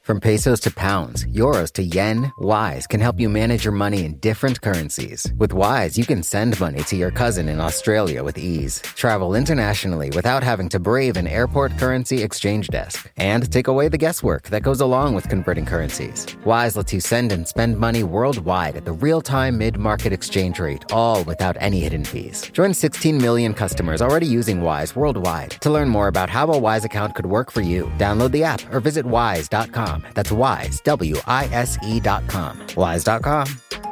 From pesos to pounds, euros to yen, Wise can help you manage your money in different currencies. With Wise, you can send money to your cousin in Australia with ease, travel internationally without having to brave an airport currency exchange desk, and take away the guesswork that goes along with converting currencies. Wise lets you send and spend money worldwide at the real-time mid-market exchange rate, all without any hidden fees. Join 16 million customers already using Wise worldwide. To learn more about how a Wise account could work for you, download the app or visit wise.com. That's Wise, WISE.com. Wise.com.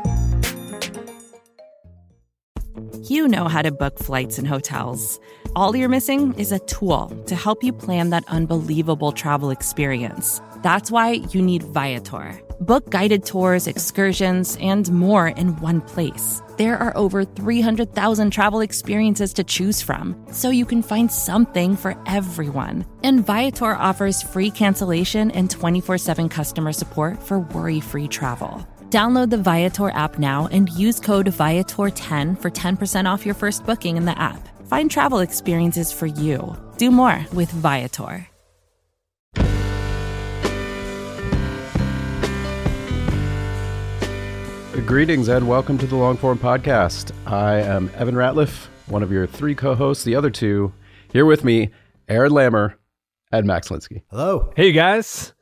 You know how to book flights and hotels. All you're missing is a tool to help you plan that unbelievable travel experience. That's why you need Viator. Book guided tours, excursions, and more in one place. There are over 300,000 travel experiences to choose from, so you can find something for everyone. And Viator offers free cancellation and 24/7 customer support for worry-free travel. Download the Viator app now and use code Viator10 for 10% off your first booking in the app. Find travel experiences for you. Do more with Viator. Greetings and welcome to the Longform Podcast. I am Evan Ratliff, one of your three co-hosts, the other two. Here with me, Aaron Lammer and Max Linsky. Hello. Hey, guys.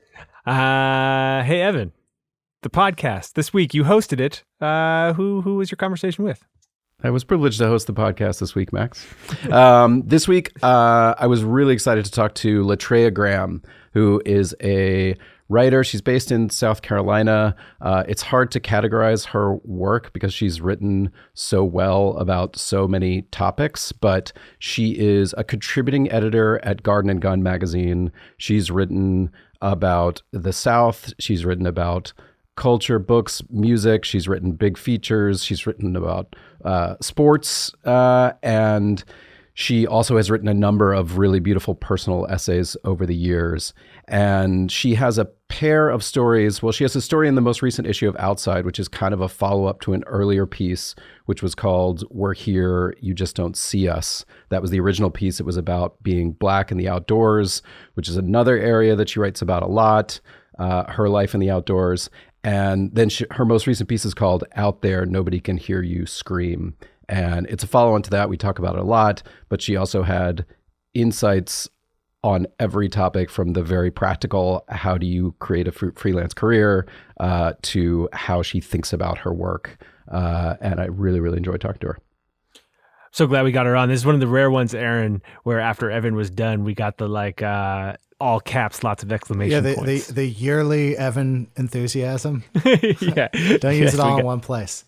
Hey, Evan. The podcast. This week, you hosted it. Who was your conversation with? I was privileged to host the podcast this week, Max. This week, I was really excited to talk to Latreia Graham, who is a writer. She's based in South Carolina. It's hard to categorize her work because she's written so well about so many topics, but she is a contributing editor at Garden and Gun magazine. She's written about the South. She's written about culture, books, music. She's written big features. She's written about sports, and she also has written a number of really beautiful personal essays over the years. And she has a pair of stories. Well, she has a story in the most recent issue of Outside, which is kind of a follow-up to an earlier piece, which was called We're Here, You Just Don't See Us. That was the original piece. It was about being Black in the outdoors, which is another area that she writes about a lot, her life in the outdoors. And then her most recent piece is called Out There, Nobody Can Hear You Scream. And it's a follow-on to that. We talk about it a lot, but she also had insights on every topic, from the very practical, how do you create a freelance career, to how she thinks about her work. And I really, really enjoyed talking to her. So glad we got her on. This is one of the rare ones, Aaron, where after Evan was done, we got the all caps, lots of exclamation points. The yearly Evan enthusiasm. Yeah. Don't use it all in one place.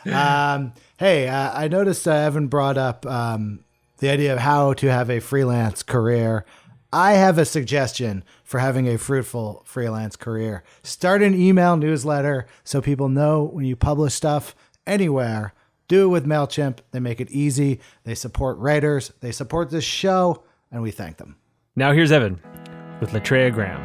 Hey, I noticed Evan brought up the idea of how to have a freelance career. I have a suggestion for having a fruitful freelance career. Start an email newsletter so people know when you publish stuff anywhere. Do it with MailChimp. They make it easy. They support writers. They support this show, and we thank them. Now here's Evan with Latreia Graham.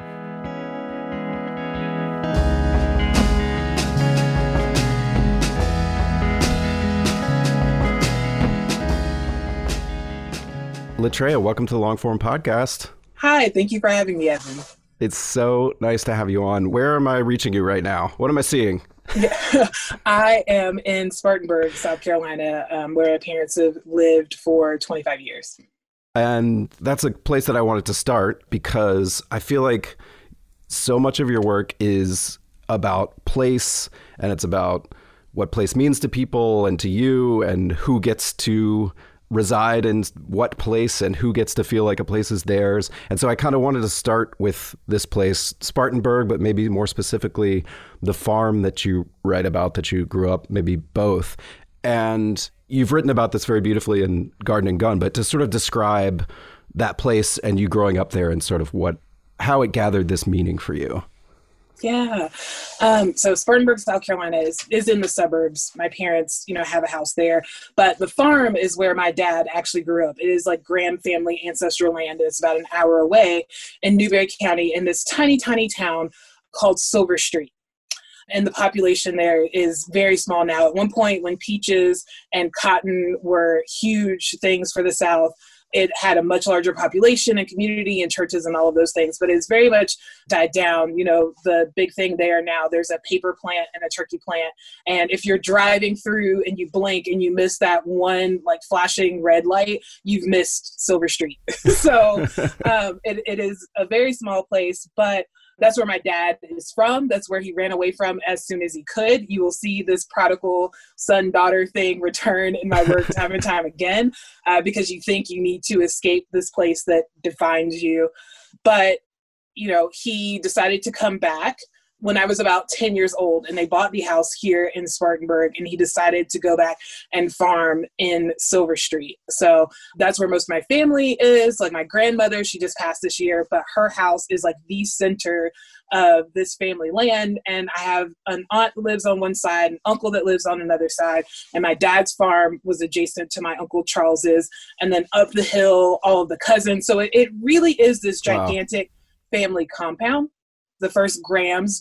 Latreia, welcome to the Longform Podcast. Hi, thank you for having me, Evan. It's so nice to have you on. Where am I reaching you right now? What am I seeing? Yeah. I am in Spartanburg, South Carolina, where my parents have lived for 25 years. And that's a place that I wanted to start because I feel like so much of your work is about place, and it's about what place means to people and to you, and who gets to reside in what place and who gets to feel like a place is theirs. And so I kind of wanted to start with this place, Spartanburg, but maybe more specifically the farm that you write about, that you grew up, maybe both. And you've written about this very beautifully in Garden and Gun, but to sort of describe that place and you growing up there and sort of how it gathered this meaning for you. Yeah. So Spartanburg, South Carolina is in the suburbs. My parents, have a house there, but the farm is where my dad actually grew up. It is like Graham family ancestral land. It's about an hour away in Newberry County in this tiny, tiny town called Silver Street. And the population there is very small now. At one point, when peaches and cotton were huge things for the South, It had a much larger population and community and churches and all of those things, but it's very much died down. You know, the big thing there now, there's a paper plant and a turkey plant. And if you're driving through and you blink and you miss that one like flashing red light, you've missed Silver Street. So it is a very small place, but that's where my dad is from. That's where he ran away from as soon as he could. You will see this prodigal son-daughter thing return in my work time and time again, because you think you need to escape this place that defines you. But, you know, he decided to come back when I was about 10 years old, and they bought the house here in Spartanburg, and he decided to go back and farm in Silver Street. So that's where most of my family is. Like my grandmother, she just passed this year, but her house is like the center of this family land. And I have an aunt that lives on one side, an uncle that lives on another side. And my dad's farm was adjacent to my Uncle Charles's. And then up the hill, all of the cousins. So it really is this gigantic family compound. The first Grahams,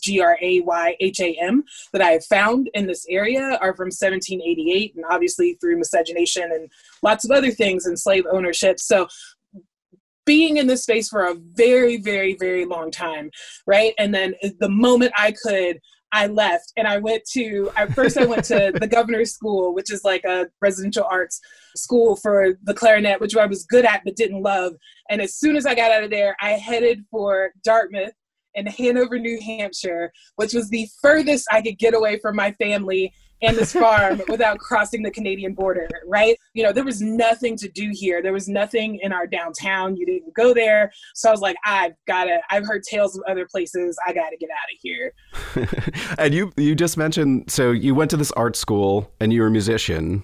Grayham, that I have found in this area are from 1788, and obviously through miscegenation and lots of other things and slave ownership. So being in this space for a very, very, very long time, right? And then the moment I could, I left and I went to the Governor's School, which is like a residential arts school for the clarinet, which I was good at but didn't love. And as soon as I got out of there, I headed for Dartmouth in Hanover, New Hampshire, which was the furthest I could get away from my family and this farm without crossing the Canadian border, right? You know, there was nothing to do here. There was nothing in our downtown. You didn't go there. So I was like, I've heard tales of other places. I got to get out of here. And you just mentioned, so you went to this art school and you were a musician,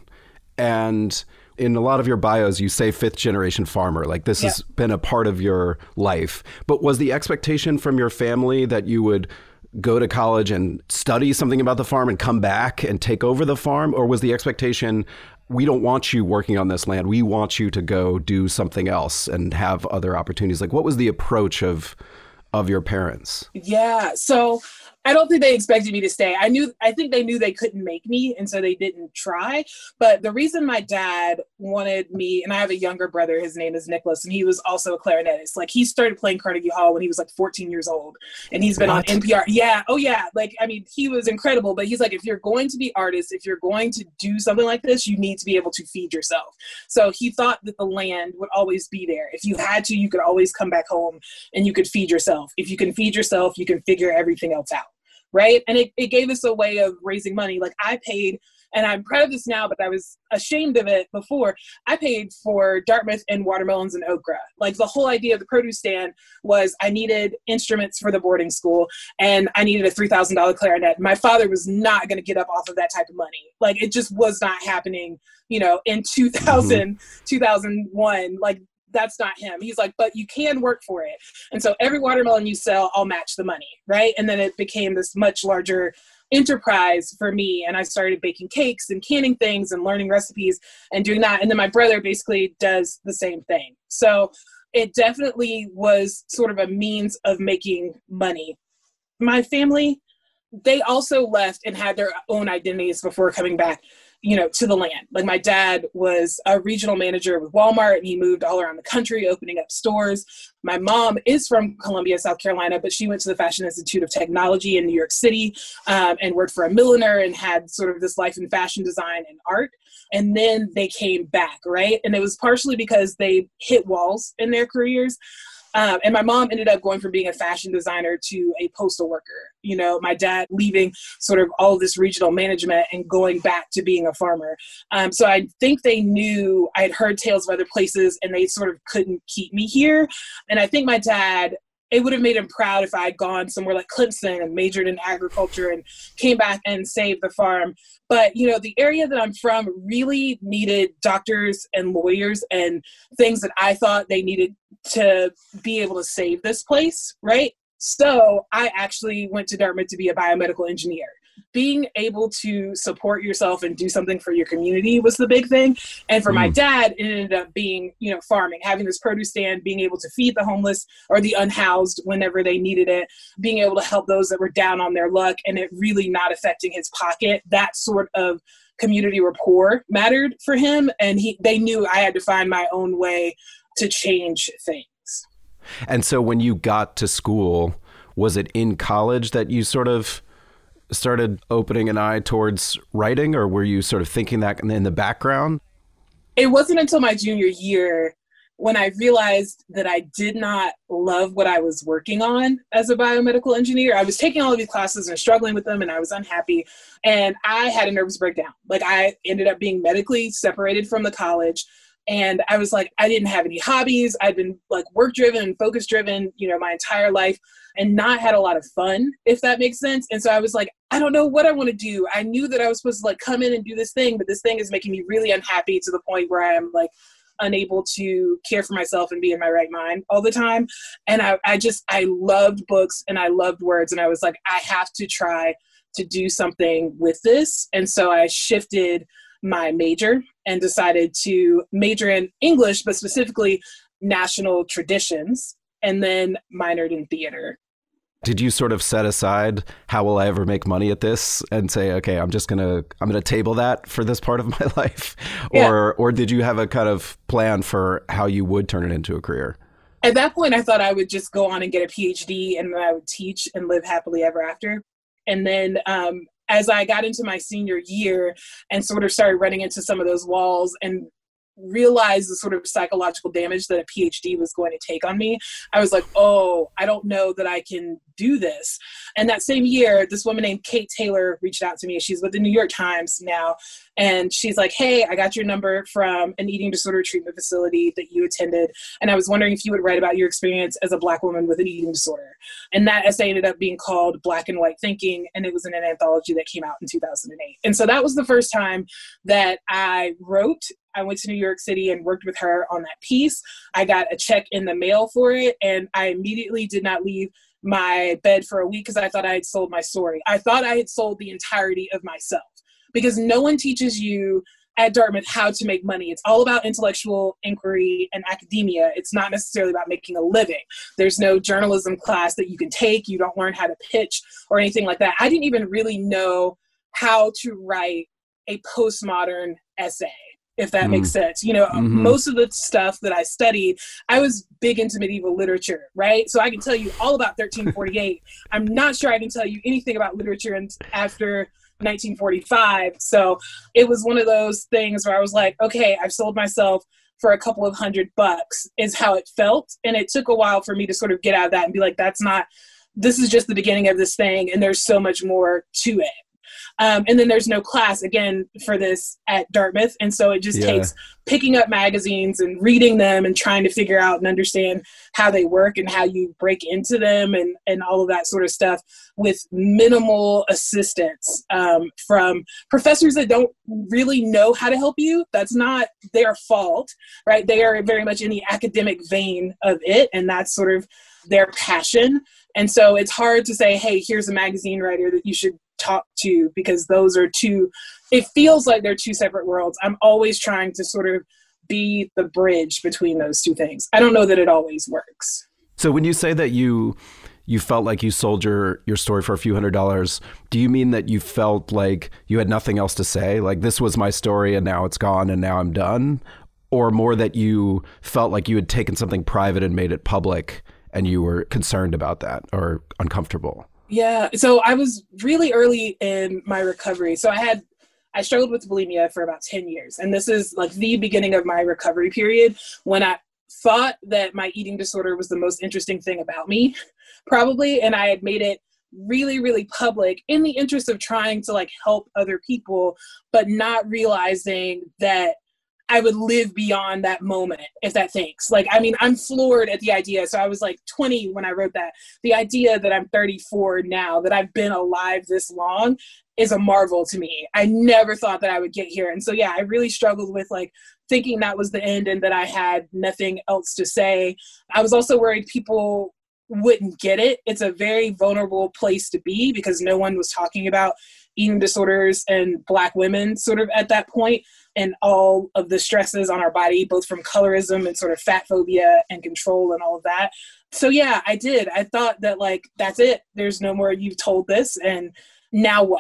and in a lot of your bios, you say fifth generation farmer, like this has been a part of your life. But was the expectation from your family that you would go to college and study something about the farm and come back and take over the farm? Or was the expectation, we don't want you working on this land, we want you to go do something else and have other opportunities? Like, what was the approach of your parents? Yeah. So I don't think they expected me to stay. I think they knew they couldn't make me, and so they didn't try. But the reason my dad wanted me, and I have a younger brother, his name is Nicholas, and he was also a clarinetist. Like, he started playing Carnegie Hall when he was like 14 years old, and he's been on NPR. Yeah. Oh yeah. Like, I mean, he was incredible, but he's like, if you're going to be artists, if you're going to do something like this, you need to be able to feed yourself. So he thought that the land would always be there. If you had to, you could always come back home and you could feed yourself. If you can feed yourself, you can figure everything else out. Right. And it gave us a way of raising money. Like, I paid, and I'm proud of this now, but I was ashamed of it before. I paid for Dartmouth and watermelons and okra. Like, the whole idea of the produce stand was I needed instruments for the boarding school, and I needed a $3,000 clarinet. My father was not going to get up off of that type of money. Like, it just was not happening, you know, in 2000, 2001. Like, that's not him. He's like, but you can work for it. And so every watermelon you sell, I'll match the money, right? And then it became this much larger enterprise for me. And I started baking cakes and canning things and learning recipes and doing that. And then my brother basically does the same thing. So it definitely was sort of a means of making money. My family, they also left and had their own identities before coming back, you know, to the land. Like, my dad was a regional manager with Walmart, and he moved all around the country opening up stores. My mom is from Columbia, South Carolina, but she went to the Fashion Institute of Technology in New York City and worked for a milliner and had sort of this life in fashion design and art. And then they came back, right? And it was partially because they hit walls in their careers. And my mom ended up going from being a fashion designer to a postal worker. You know, my dad leaving sort of all this regional management and going back to being a farmer. So I think they knew I had heard tales of other places, and they sort of couldn't keep me here. And I think my dad, it would have made him proud if I had gone somewhere like Clemson and majored in agriculture and came back and saved the farm. But, you know, the area that I'm from really needed doctors and lawyers and things that I thought they needed to be able to save this place, right? So I actually went to Dartmouth to be a biomedical engineer. Being able to support yourself and do something for your community was the big thing. And for my dad, it ended up being, you know, farming, having this produce stand, being able to feed the homeless or the unhoused whenever they needed it, being able to help those that were down on their luck, and it really not affecting his pocket. That sort of community rapport mattered for him. And they knew I had to find my own way to change things. And so when you got to school, was it in college that you sort of started opening an eye towards writing, or were you sort of thinking that in the background? It wasn't until my junior year when I realized that I did not love what I was working on as a biomedical engineer. I was taking all of these classes and struggling with them, and I was unhappy. And I had a nervous breakdown. Like, I ended up being medically separated from the college. And I was like, I didn't have any hobbies. I'd been like work driven and focus driven, my entire life, and not had a lot of fun, if that makes sense. And so I was like, I don't know what I want to do. I knew that I was supposed to like come in and do this thing, but this thing is making me really unhappy to the point where I am like unable to care for myself and be in my right mind all the time. And I loved books and I loved words. And I was like, I have to try to do something with this. And so I shifted my major and decided to major in English, but specifically national traditions, and then minored in theater. Did you sort of set aside, how will I ever make money at this, and say, okay, I'm gonna table that for this part of my life? Yeah. Or did you have a kind of plan for how you would turn it into a career? At that point, I thought I would just go on and get a PhD, and then I would teach and live happily ever after. And then as I got into my senior year and sort of started running into some of those walls and realized the sort of psychological damage that a PhD was going to take on me, I was like, oh, I don't know that I can do this. And that same year, this woman named Kate Taylor reached out to me. She's with the New York Times now. And she's like, hey, I got your number from an eating disorder treatment facility that you attended. And I was wondering if you would write about your experience as a Black woman with an eating disorder. And that essay ended up being called Black and White Thinking. And it was in an anthology that came out in 2008. And so that was the first time that I wrote. I went to New York City and worked with her on that piece. I got a check in the mail for it. And I immediately did not leave my bed for a week because I thought I had sold my story. I thought I had sold the entirety of myself, because no one teaches you at Dartmouth how to make money. It's all about intellectual inquiry and academia. It's not necessarily about making a living. There's no journalism class that you can take. You don't learn how to pitch or anything like that. I didn't even really know how to write a postmodern essay, if that makes sense. Most of the stuff that I studied, I was big into medieval literature, right? So I can tell you all about 1348. I'm not sure I can tell you anything about literature after 1945. So it was one of those things where I was like, okay, I've sold myself for a couple of $100 is how it felt. And it took a while for me to sort of get out of that and be like, this is just the beginning of this thing. And there's so much more to it. And then there's no class, again, for this at Dartmouth. And so it just takes picking up magazines and reading them and trying to figure out and understand how they work and how you break into them and all of that sort of stuff with minimal assistance from professors that don't really know how to help you. That's not their fault, right? They are very much in the academic vein of it, and that's sort of their passion. And so it's hard to say, hey, here's a magazine writer that you should talk to, because those are it feels like they're two separate worlds. I'm always trying to sort of be the bridge between those two things. I don't know that it always works. So when you say that you felt like you sold your story for a few $100s, do you mean that you felt like you had nothing else to say? Like, this was my story and now it's gone and now I'm done? Or more that you felt like you had taken something private and made it public and you were concerned about that or uncomfortable? Yeah. So I was really early in my recovery. So I struggled with bulimia for about 10 years. And this is like the beginning of my recovery period, when I thought that my eating disorder was the most interesting thing about me, probably. And I had made it really, really public in the interest of trying to like help other people, but not realizing that I would live beyond that moment, if that thinks. Like, I mean, I'm floored at the idea. So I was like 20 when I wrote that. The idea that I'm 34 now, that I've been alive this long, is a marvel to me. I never thought that I would get here. And so, yeah, I really struggled with like thinking that was the end and that I had nothing else to say. I was also worried people wouldn't get it. It's a very vulnerable place to be because no one was talking about eating disorders and Black women sort of at that point, and all of the stresses on our body, both from colorism and sort of fat phobia and control and all of that. So yeah, I did. I thought that like, that's it. There's no more, you've told this, and now what?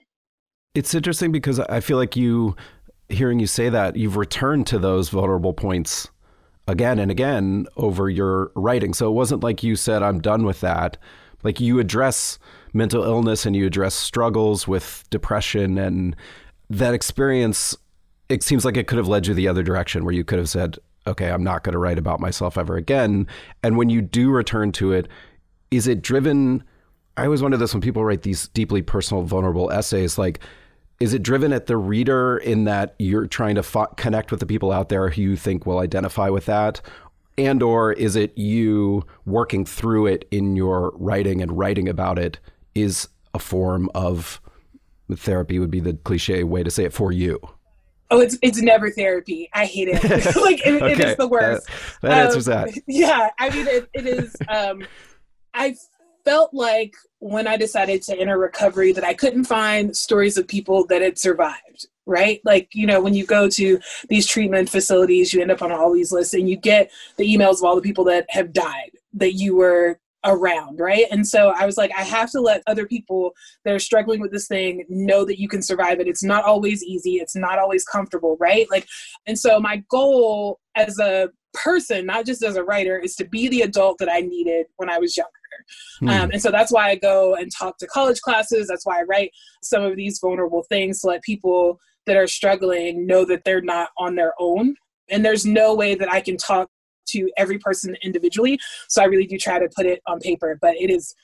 It's interesting because I feel like hearing you say that, you've returned to those vulnerable points again and again over your writing. So it wasn't like you said, I'm done with that. Like, you address mental illness and you address struggles with depression, and that experience, it seems like it could have led you the other direction, where you could have said, okay, I'm not going to write about myself ever again. And when you do return to it, is it driven? I always wonder this when people write these deeply personal, vulnerable essays, like, is it driven at the reader in that you're trying to connect with the people out there who you think will identify with that? And or is it you working through it in your writing, and writing about it is a form of therapy, would be the cliche way to say it, for you? Oh, it's never therapy. I hate it. Like, it is the worst. That answers that. Yeah. I mean, it is. I felt like when I decided to enter recovery that I couldn't find stories of people that had survived. Right? Like, you know, when you go to these treatment facilities, you end up on all these lists and you get the emails of all the people that have died that you were around. Right? And so I was like, I have to let other people that are struggling with this thing know that you can survive it. It's not always easy. It's not always comfortable. Right? Like, and so my goal as a person, not just as a writer, is to be the adult that I needed when I was younger. And so that's why I go and talk to college classes. That's why I write some of these vulnerable things, to let people that are struggling know that they're not on their own. And there's no way that I can talk to every person individually. So I really do try to put it on paper, but it is,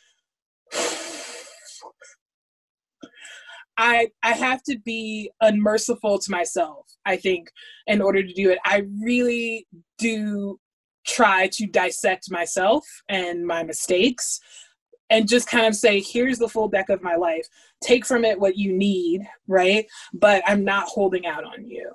I have to be unmerciful to myself, I think, in order to do it. I really do try to dissect myself and my mistakes and just kind of say, here's the full deck of my life. Take from it what you need, right? But I'm not holding out on you.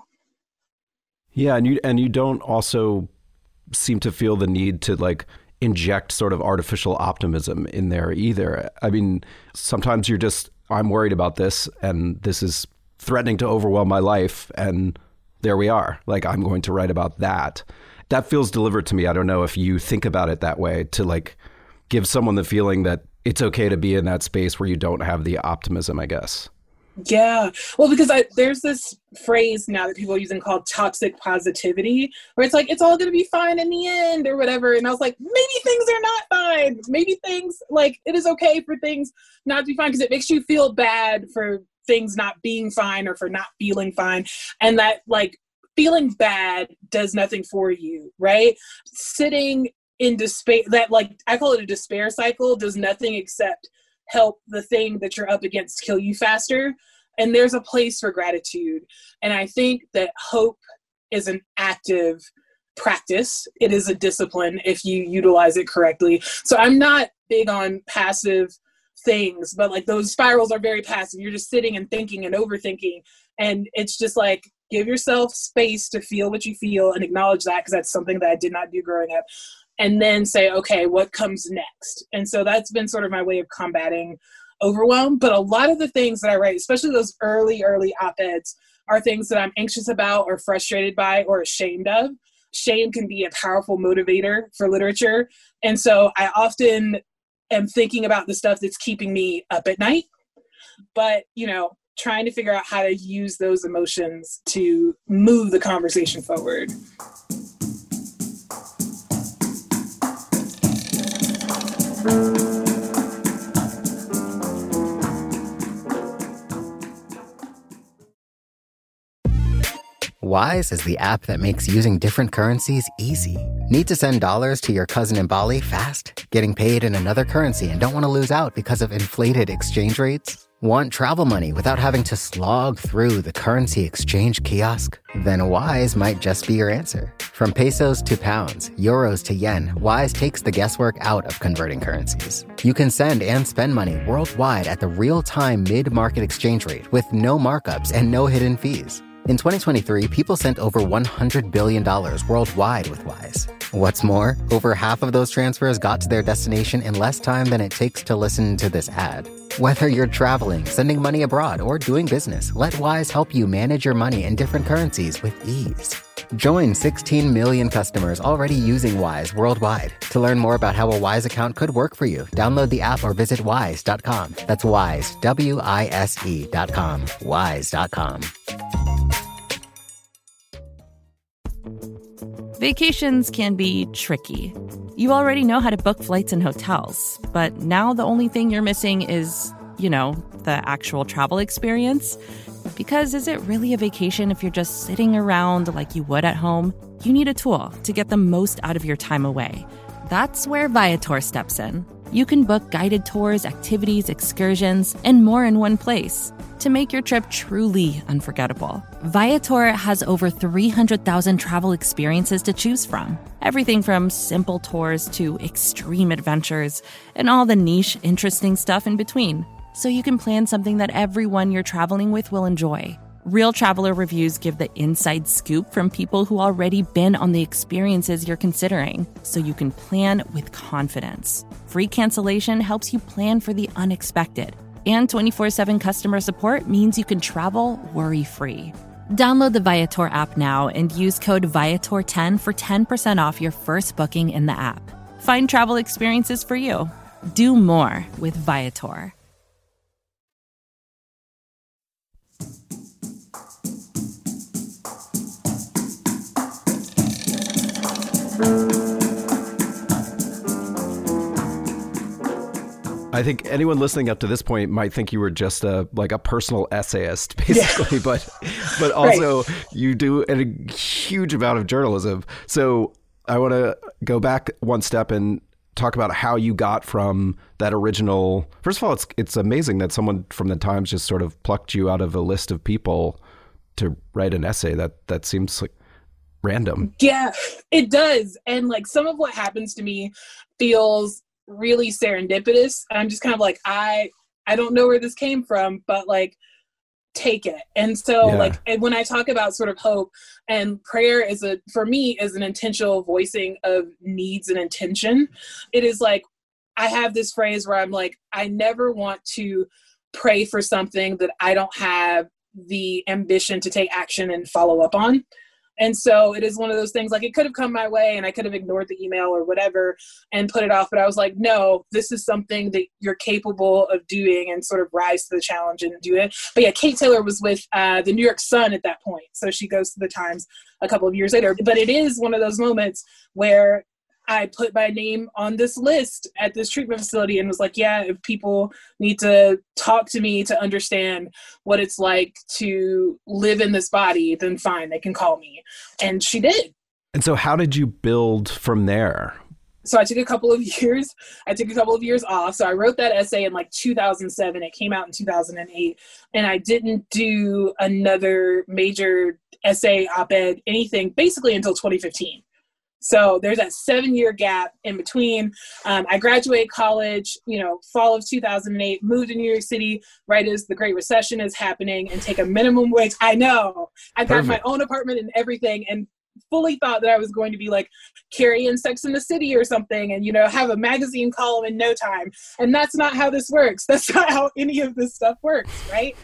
Yeah, and you don't also seem to feel the need to like inject sort of artificial optimism in there either. I mean, sometimes you're just, I'm worried about this and this is threatening to overwhelm my life, and there we are. Like, I'm going to write about that. That feels delivered to me. I don't know if you think about it that way, to like give someone the feeling that it's okay to be in that space where you don't have the optimism, I guess. Yeah. Well, because there's this phrase now that people are using called toxic positivity, where it's like, it's all going to be fine in the end or whatever. And I was like, maybe things are not fine. Maybe things, like, it is okay for things not to be fine, because it makes you feel bad for things not being fine or for not feeling fine. And that, like, feeling bad does nothing for you, right? Sitting in despair, that, like, I call it a despair cycle, does nothing except help the thing that you're up against kill you faster. And there's a place for gratitude. And I think that hope is an active practice. It is a discipline if you utilize it correctly. So I'm not big on passive things, but like those spirals are very passive. You're just sitting and thinking and overthinking. And it's just like, give yourself space to feel what you feel and acknowledge that, because that's something that I did not do growing up. And then say, okay, what comes next? And so that's been sort of my way of combating overwhelm. But a lot of the things that I write, especially those early op-eds, are things that I'm anxious about or frustrated by or ashamed of. Shame can be a powerful motivator for literature. And so I often am thinking about the stuff that's keeping me up at night. But, you know, trying to figure out how to use those emotions to move the conversation forward. Wise is the app that makes using different currencies easy. Need to send dollars to your cousin in Bali fast? Getting paid in another currency and don't want to lose out because of inflated exchange rates? Want travel money without having to slog through the currency exchange kiosk? Then Wise might just be your answer. From pesos to pounds, euros to yen, Wise takes the guesswork out of converting currencies. You can send and spend money worldwide at the real-time mid-market exchange rate with no markups and no hidden fees. In 2023, people sent over $100 billion worldwide with Wise. What's more, over half of those transfers got to their destination in less time than it takes to listen to this ad. Whether you're traveling, sending money abroad, or doing business, let Wise help you manage your money in different currencies with ease. Join 16 million customers already using Wise worldwide. To learn more about how a Wise account could work for you, download the app or visit wise.com. That's Wise, WISE.com. Wise.com. Vacations can be tricky. You already know how to book flights and hotels, but now the only thing you're missing is, the actual travel experience. Because is it really a vacation if you're just sitting around like you would at home? You need a tool to get the most out of your time away. That's where Viator steps in. You can book guided tours, activities, excursions, and more in one place to make your trip truly unforgettable. Viator has over 300,000 travel experiences to choose from. Everything from simple tours to extreme adventures and all the niche, interesting stuff in between. So you can plan something that everyone you're traveling with will enjoy. Real traveler reviews give the inside scoop from people who already been on the experiences you're considering, so you can plan with confidence. Free cancellation helps you plan for the unexpected. And 24/7 customer support means you can travel worry-free. Download the Viator app now and use code Viator10 for 10% off your first booking in the app. Find travel experiences for you. Do more with Viator. I think anyone listening up to this point might think you were just a personal essayist, basically, yeah. but also right. You do a huge amount of journalism. So I want to go back one step and talk about how you got from that original. First of all, it's amazing that someone from the Times just sort of plucked you out of a list of people to write an essay. That seems like random. Yeah, it does. And some of what happens to me feels really serendipitous. I'm just kind of I don't know where this came from, but take it. And so and when I talk about sort of hope, and prayer for me is an intentional voicing of needs and intention. It is I have this phrase where I'm I never want to pray for something that I don't have the ambition to take action and follow up on. And so it is one of those things, it could have come my way and I could have ignored the email or whatever and put it off. But I was no, this is something that you're capable of doing, and sort of rise to the challenge and do it. But yeah, Kate Taylor was with the New York Sun at that point. So she goes to the Times a couple of years later. But it is one of those moments where I put my name on this list at this treatment facility and was if people need to talk to me to understand what it's like to live in this body, then fine, they can call me. And she did. And so how did you build from there? So I took a couple of years off. So I wrote that essay in 2007. It came out in 2008. And I didn't do another major essay, op-ed, anything basically until 2015. So there's that 7-year gap in between. I graduated college, fall of 2008, moved to New York City right as the Great Recession is happening, and take a minimum wage. I know. I got my own apartment and everything, and fully thought that I was going to be Carrie in Sex and the City or something, and, have a magazine column in no time. And that's not how this works. That's not how any of this stuff works, right?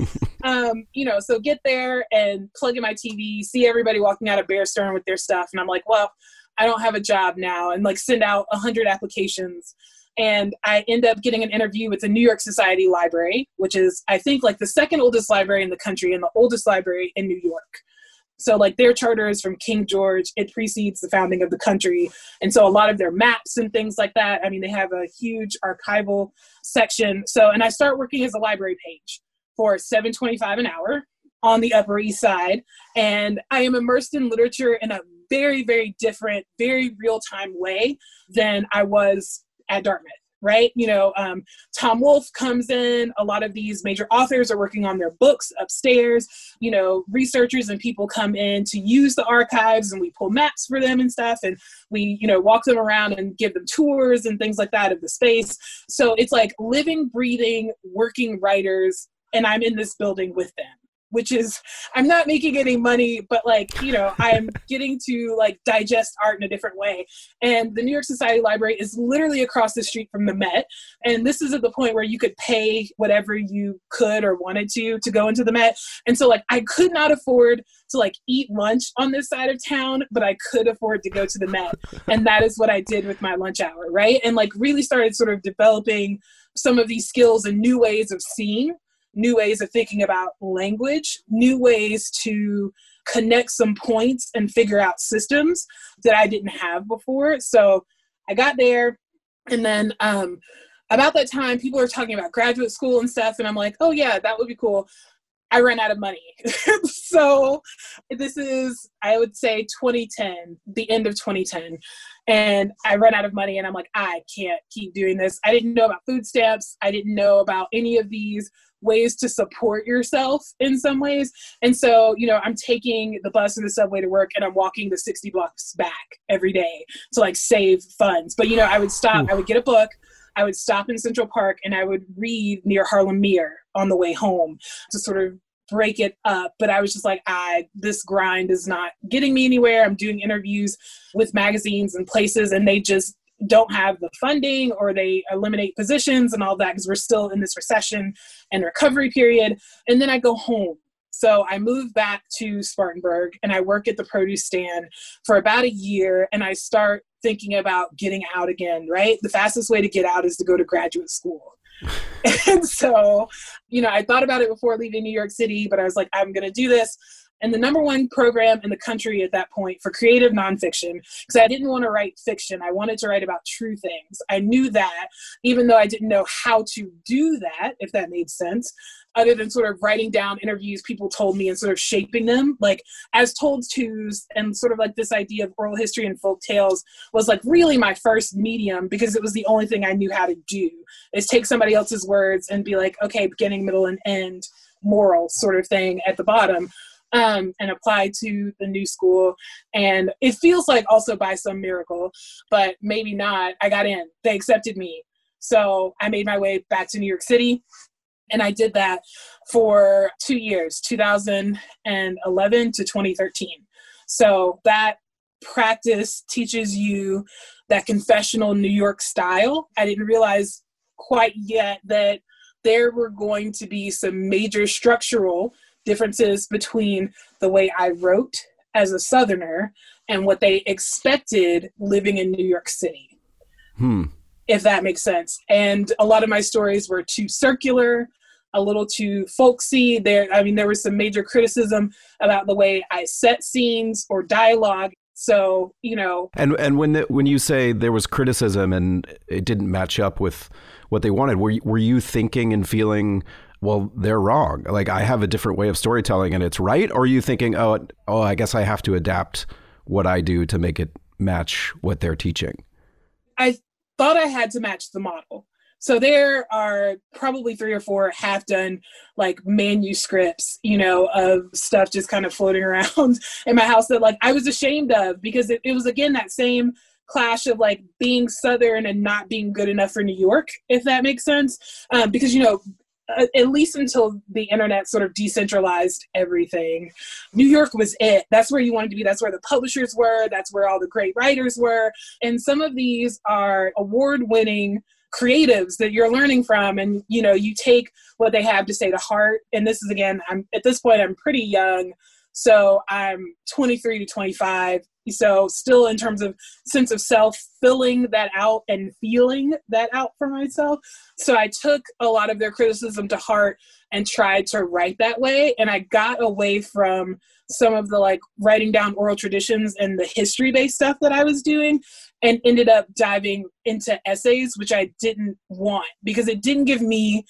So get there and plug in my TV, see everybody walking out of Bear Stearns with their stuff. And I'm well, I don't have a job now, and send out 100 applications. And I end up getting an interview with the New York Society Library, which is, I think, the second oldest library in the country and the oldest library in New York. So their charter is from King George. It precedes the founding of the country. And so a lot of their maps and things like that, they have a huge archival section. So, and I start working as a library page for $7.25 an hour on the Upper East Side. And I am immersed in literature in a very, very different, very real-time way than I was at Dartmouth, right? Tom Wolfe comes in, a lot of these major authors are working on their books upstairs, researchers and people come in to use the archives, and we pull maps for them and stuff, and we, walk them around and give them tours and things like that of the space. So it's living, breathing, working writers, and I'm in this building with them. Which is, I'm not making any money, but I'm getting to digest art in a different way. And the New York Society Library is literally across the street from the Met. And this is at the point where you could pay whatever you could or wanted to go into the Met. And so I could not afford to eat lunch on this side of town, but I could afford to go to the Met. And that is what I did with my lunch hour, right? And really started sort of developing some of these skills and new ways of seeing, new ways of thinking about language, new ways to connect some points and figure out systems that I didn't have before. So I got there, and then about that time, people were talking about graduate school and stuff, and I'm like, oh yeah, that would be cool. I ran out of money. So this is, I would say 2010, the end of 2010. And I ran out of money, and I'm like, I can't keep doing this. I didn't know about food stamps. I didn't know about any of these ways to support yourself in some ways. And so, I'm taking the bus and the subway to work, and I'm walking the 60 blocks back every day to like save funds. But, I would stop, I would get a book, I would stop in Central Park, and I would read near Harlem Mere on the way home to sort of break it up. But I was just like, this grind is not getting me anywhere. I'm doing interviews with magazines and places, and they just don't have the funding, or they eliminate positions and all that because we're still in this recession and recovery period. And then I go home. So I moved back to Spartanburg, and I work at the produce stand for about a year, and I start thinking about getting out again, right? The fastest way to get out is to go to graduate school. And so, I thought about it before leaving New York City, but I was like, I'm going to do this. And the number one program in the country at that point for creative nonfiction, because I didn't want to write fiction. I wanted to write about true things. I knew that, even though I didn't know how to do that, if that made sense, other than sort of writing down interviews people told me and sort of shaping them, like as told tos, and sort of like this idea of oral history and folk tales was like really my first medium, because it was the only thing I knew how to do, is take somebody else's words and be like, okay, beginning, middle, and end, moral sort of thing at the bottom. And apply to the new school. And it feels like also by some miracle, but maybe not, I got in. They accepted me. So I made my way back to New York City. And I did that for 2 years, 2011 to 2013. So that practice teaches you that confessional New York style. I didn't realize quite yet that there were going to be some major structural differences between the way I wrote as a Southerner and what they expected living in New York City, if that makes sense. And a lot of my stories were too circular, a little too folksy. There was some major criticism about the way I set scenes or dialogue. So, And when you say there was criticism and it didn't match up with what they wanted, were you thinking and feeling, well, they're wrong, like I have a different way of storytelling and it's right? Or are you thinking, oh, I guess I have to adapt what I do to make it match what they're teaching? I thought I had to match the model. So there are probably 3 or 4 half-done like manuscripts, of stuff just kind of floating around in my house that like I was ashamed of, because it was, again, that same clash of like being Southern and not being good enough for New York, if that makes sense. Because, at least until the internet sort of decentralized everything, New York was it. That's where you wanted to be. That's where the publishers were. That's where all the great writers were. And some of these are award-winning creatives that you're learning from, and you take what they have to say to heart. And this is, again, at this point I'm pretty young, so I'm 23 to 25, so still in terms of sense of self, filling that out and feeling that out for myself. So I took a lot of their criticism to heart and tried to write that way, and I got away from some of the like writing down oral traditions and the history-based stuff that I was doing, and ended up diving into essays, which I didn't want, because it didn't give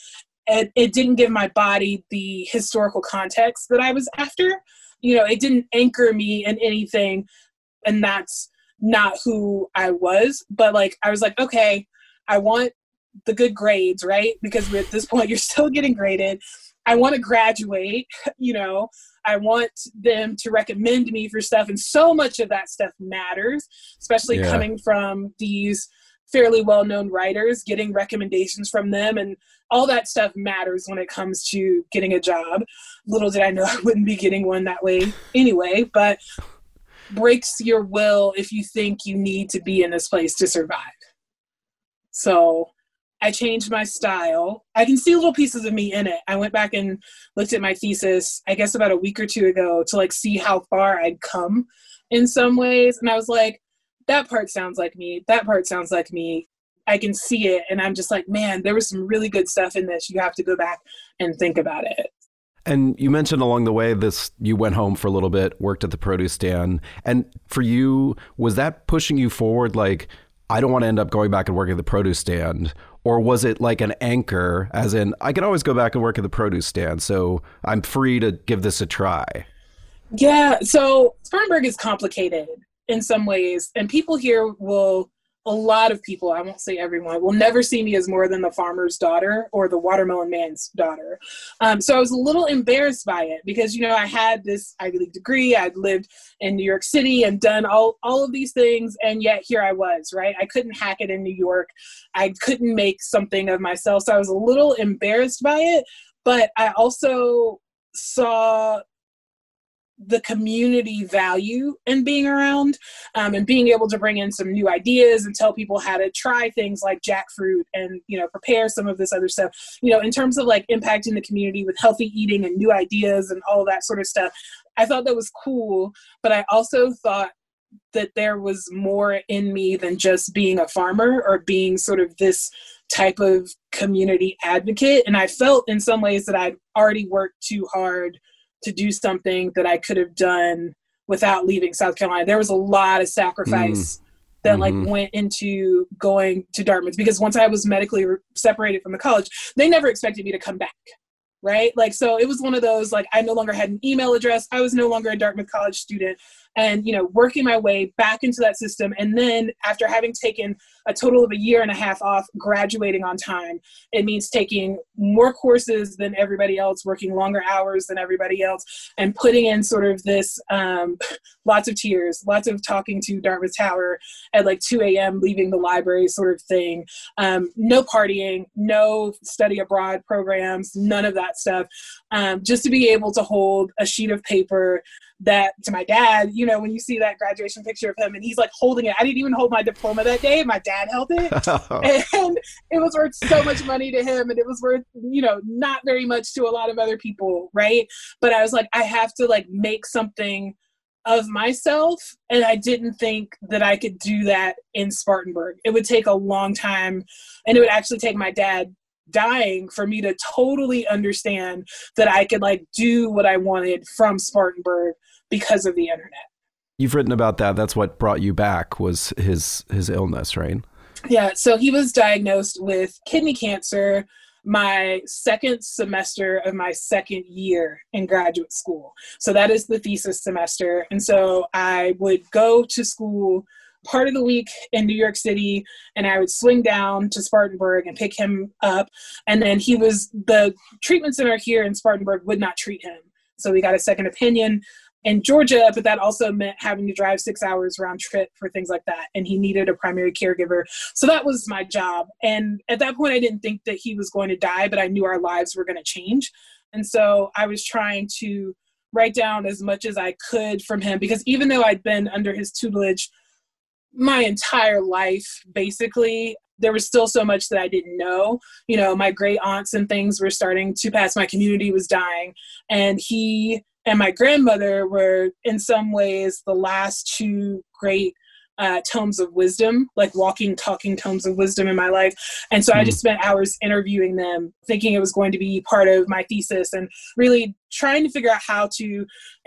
my body the historical context that I was after. It didn't anchor me in anything, and that's not who I was. But like, I was like, okay, I want the good grades, right? Because at this point, you're still getting graded. I want to graduate, I want them to recommend me for stuff. And so much of that stuff matters, especially coming from these fairly well-known writers, getting recommendations from them, and all that stuff matters when it comes to getting a job. Little did I know I wouldn't be getting one that way anyway, but breaks your will if you think you need to be in this place to survive. So I changed my style. I can see little pieces of me in it. I went back and looked at my thesis, I guess about a week or 2 ago, to like see how far I'd come in some ways. And I was like, that part sounds like me. That part sounds like me. I can see it. And I'm just like, man, there was some really good stuff in this. You have to go back and think about it. And you mentioned along the way you went home for a little bit, worked at the produce stand. And for you, was that pushing you forward? Like, I don't want to end up going back and working at the produce stand. Or was it like an anchor, as in, I can always go back and work at the produce stand, so I'm free to give this a try? Yeah, so Spartanburg is complicated in some ways. And people here a lot of people, I won't say everyone, will never see me as more than the farmer's daughter or the watermelon man's daughter. So I was a little embarrassed by it because, I had this Ivy League degree. I'd lived in New York City and done all of these things. And yet here I was, right? I couldn't hack it in New York. I couldn't make something of myself. So I was a little embarrassed by it. But I also saw the community value in being around and being able to bring in some new ideas and tell people how to try things like jackfruit and, prepare some of this other stuff, in terms of like impacting the community with healthy eating and new ideas and all of that sort of stuff. I thought that was cool, but I also thought that there was more in me than just being a farmer or being sort of this type of community advocate. And I felt in some ways that I'd already worked too hard to do something that I could have done without leaving South Carolina. There was a lot of sacrifice that went into going to Dartmouth, because once I was medically separated from the college, they never expected me to come back. Right? Like, so it was one of those, like, I no longer had an email address. I was no longer a Dartmouth College student, and, working my way back into that system. And then after having taken a total of 1.5 years off, graduating on time, it means taking more courses than everybody else, working longer hours than everybody else, and putting in sort of this, lots of tears, lots of talking to Dartmouth Tower at like 2 a.m., leaving the library sort of thing. No partying, no study abroad programs, none of that stuff. Just to be able to hold a sheet of paper that, to my dad, when you see that graduation picture of him and he's like holding it. I didn't even hold my diploma that day. My dad held it. And it was worth so much money to him. And it was worth, not very much to a lot of other people. Right. But I was like, I have to like make something of myself. And I didn't think that I could do that in Spartanburg. It would take a long time, and it would actually take my dad dying for me to totally understand that I could like do what I wanted from Spartanburg because of the internet. You've written about that. That's what brought you back, was his illness, right? Yeah. So he was diagnosed with kidney cancer my second semester of my second year in graduate school. So that is the thesis semester. And so I would go to school part of the week in New York City, and I would swing down to Spartanburg and pick him up. And then the treatment center here in Spartanburg would not treat him. So we got a second opinion in Georgia, but that also meant having to drive 6 hours round trip for things like that. And he needed a primary caregiver. So that was my job. And at that point, I didn't think that he was going to die, but I knew our lives were going to change. And so I was trying to write down as much as I could from him, because even though I'd been under his tutelage my entire life, basically, there was still so much that I didn't know. My great aunts and things were starting to pass. My community was dying. And he and my grandmother were in some ways the last two great tomes of wisdom, like walking, talking tomes of wisdom in my life. And so I just spent hours interviewing them, thinking it was going to be part of my thesis, and really trying to figure out how to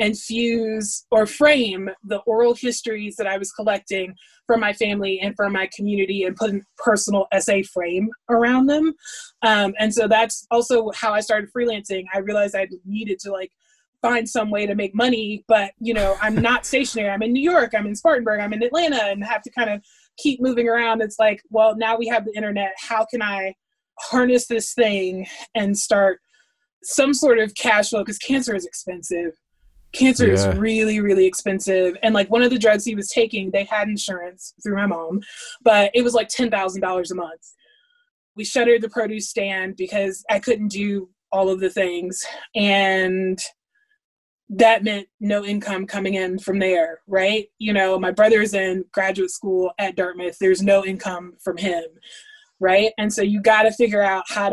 infuse or frame the oral histories that I was collecting from my family and from my community, and put a personal essay frame around them. And so that's also how I started freelancing. I realized I needed to find some way to make money, but I'm not stationary. I'm in New York, I'm in Spartanburg, I'm in Atlanta, and have to kind of keep moving around. It's like, well, now we have the internet. How can I harness this thing and start some sort of cash flow? Because cancer is expensive. Cancer is really, really expensive. And one of the drugs he was taking, they had insurance through my mom, but it was like $10,000 a month. We shuttered the produce stand because I couldn't do all of the things. And that meant no income coming in from there, right? My brother's in graduate school at Dartmouth. There's no income from him, right? And so you got to figure out how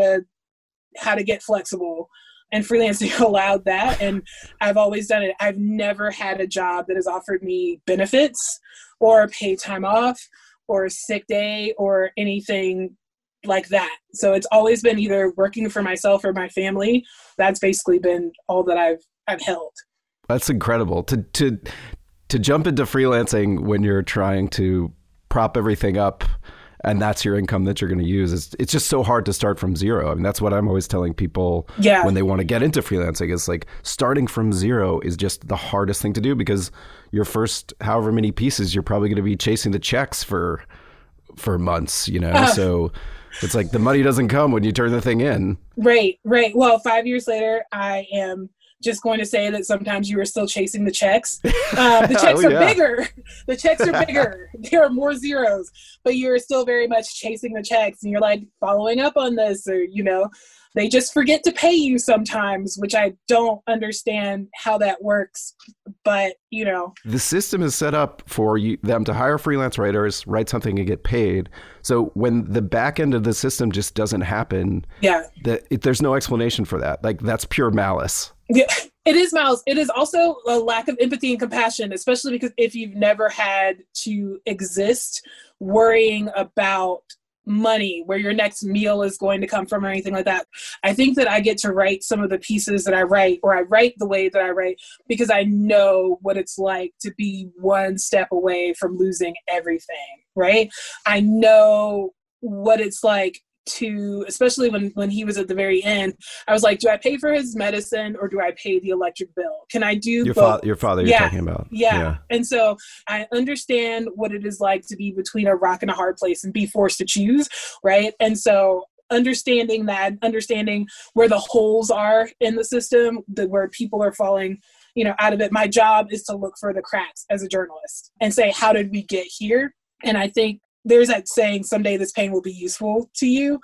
to get flexible, and freelancing allowed that. And I've always done it. I've never had a job that has offered me benefits or paid time off or a sick day or anything like that. So it's always been either working for myself or my family. That's basically been all that I've held. That's incredible to jump into freelancing when you're trying to prop everything up and that's your income that you're going to use. It's just so hard to start from zero. I mean, that's what I'm always telling people when they want to get into freelancing is like starting from zero is just the hardest thing to do because your first however many pieces, you're probably going to be chasing the checks for months, you know? So it's like the money doesn't come when you turn the thing in. Right. Well, 5 years later, I am just going to say that sometimes you are still chasing the checks. The checks are bigger. The checks are bigger. There are more zeros, but you're still very much chasing the checks and you're like following up on this or, you know, they just forget to pay you sometimes, which I don't understand how that works. But, you know. The system is set up for them to hire freelance writers, write something and get paid. So when the back end of the system just doesn't happen, there's no explanation for that. Like that's pure malice. Yeah, it is malice. It is also a lack of empathy and compassion, especially because if you've never had to exist worrying about money, where your next meal is going to come from or anything like that. I think that I get to write some of the pieces that I write, or I write the way that I write because I know what it's like to be one step away from losing everything, right? I know what it's like to, especially when he was at the very end, I was like, do I pay for his medicine or do I pay the electric bill? Can I do both? Your father you're talking about. Yeah. And so I understand what it is like to be between a rock and a hard place and be forced to choose, right? And so understanding where the holes are in the system, where people are falling, you know, out of it. My job is to look for the cracks as a journalist and say, how did we get here? And I think there's that saying, someday this pain will be useful to you.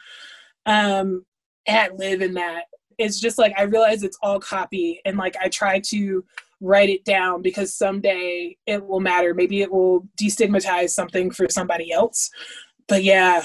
And I live in that. It's just like, I realize it's all copy. And like, I try to write it down because someday it will matter. Maybe it will destigmatize something for somebody else. But yeah,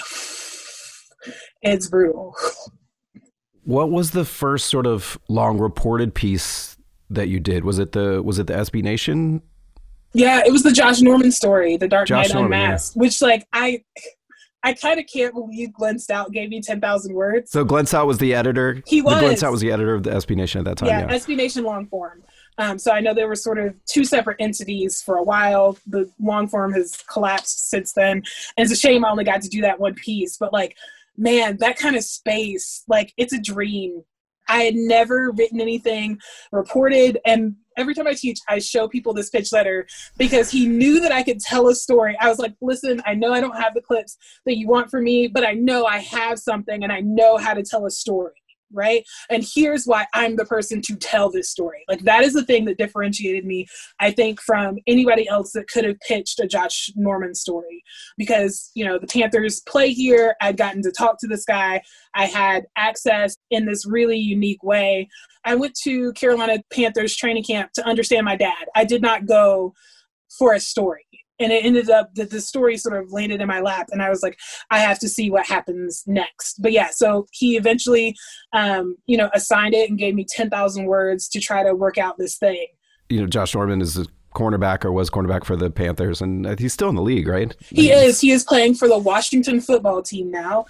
it's brutal. What was the first sort of long reported piece that you did? Was it the SB Nation? Yeah, it was the Josh Norman story, The Dark Knight Unmasked, which like I kind of can't believe Glenn Stout gave me 10,000 words. So Glenn Stout was the editor? He was. Glenn Stout was the editor of the SB Nation at that time, yeah. SB Nation long form. So I know there were sort of two separate entities for a while. The long form has collapsed since then. And it's a shame I only got to do that one piece. But like, man, that kind of space, like it's a dream. I had never written anything reported, and every time I teach, I show people this pitch letter because he knew that I could tell a story. I was like, listen, I know I don't have the clips that you want from me, but I know I have something and I know how to tell a story, right? And here's why I'm the person to tell this story. Like that is the thing that differentiated me, I think, from anybody else that could have pitched a Josh Norman story. Because, you know, the Panthers play here. I'd gotten to talk to this guy. I had access in this really unique way. I went to Carolina Panthers training camp to understand my dad. I did not go for a story. And it ended up that the story sort of landed in my lap. And I was like, I have to see what happens next. But yeah, so he eventually, assigned it and gave me 10,000 words to try to work out this thing. You know, Josh Norman is a cornerback or was cornerback for the Panthers, and he's still in the league, right? He is. He is playing for the Washington football team now.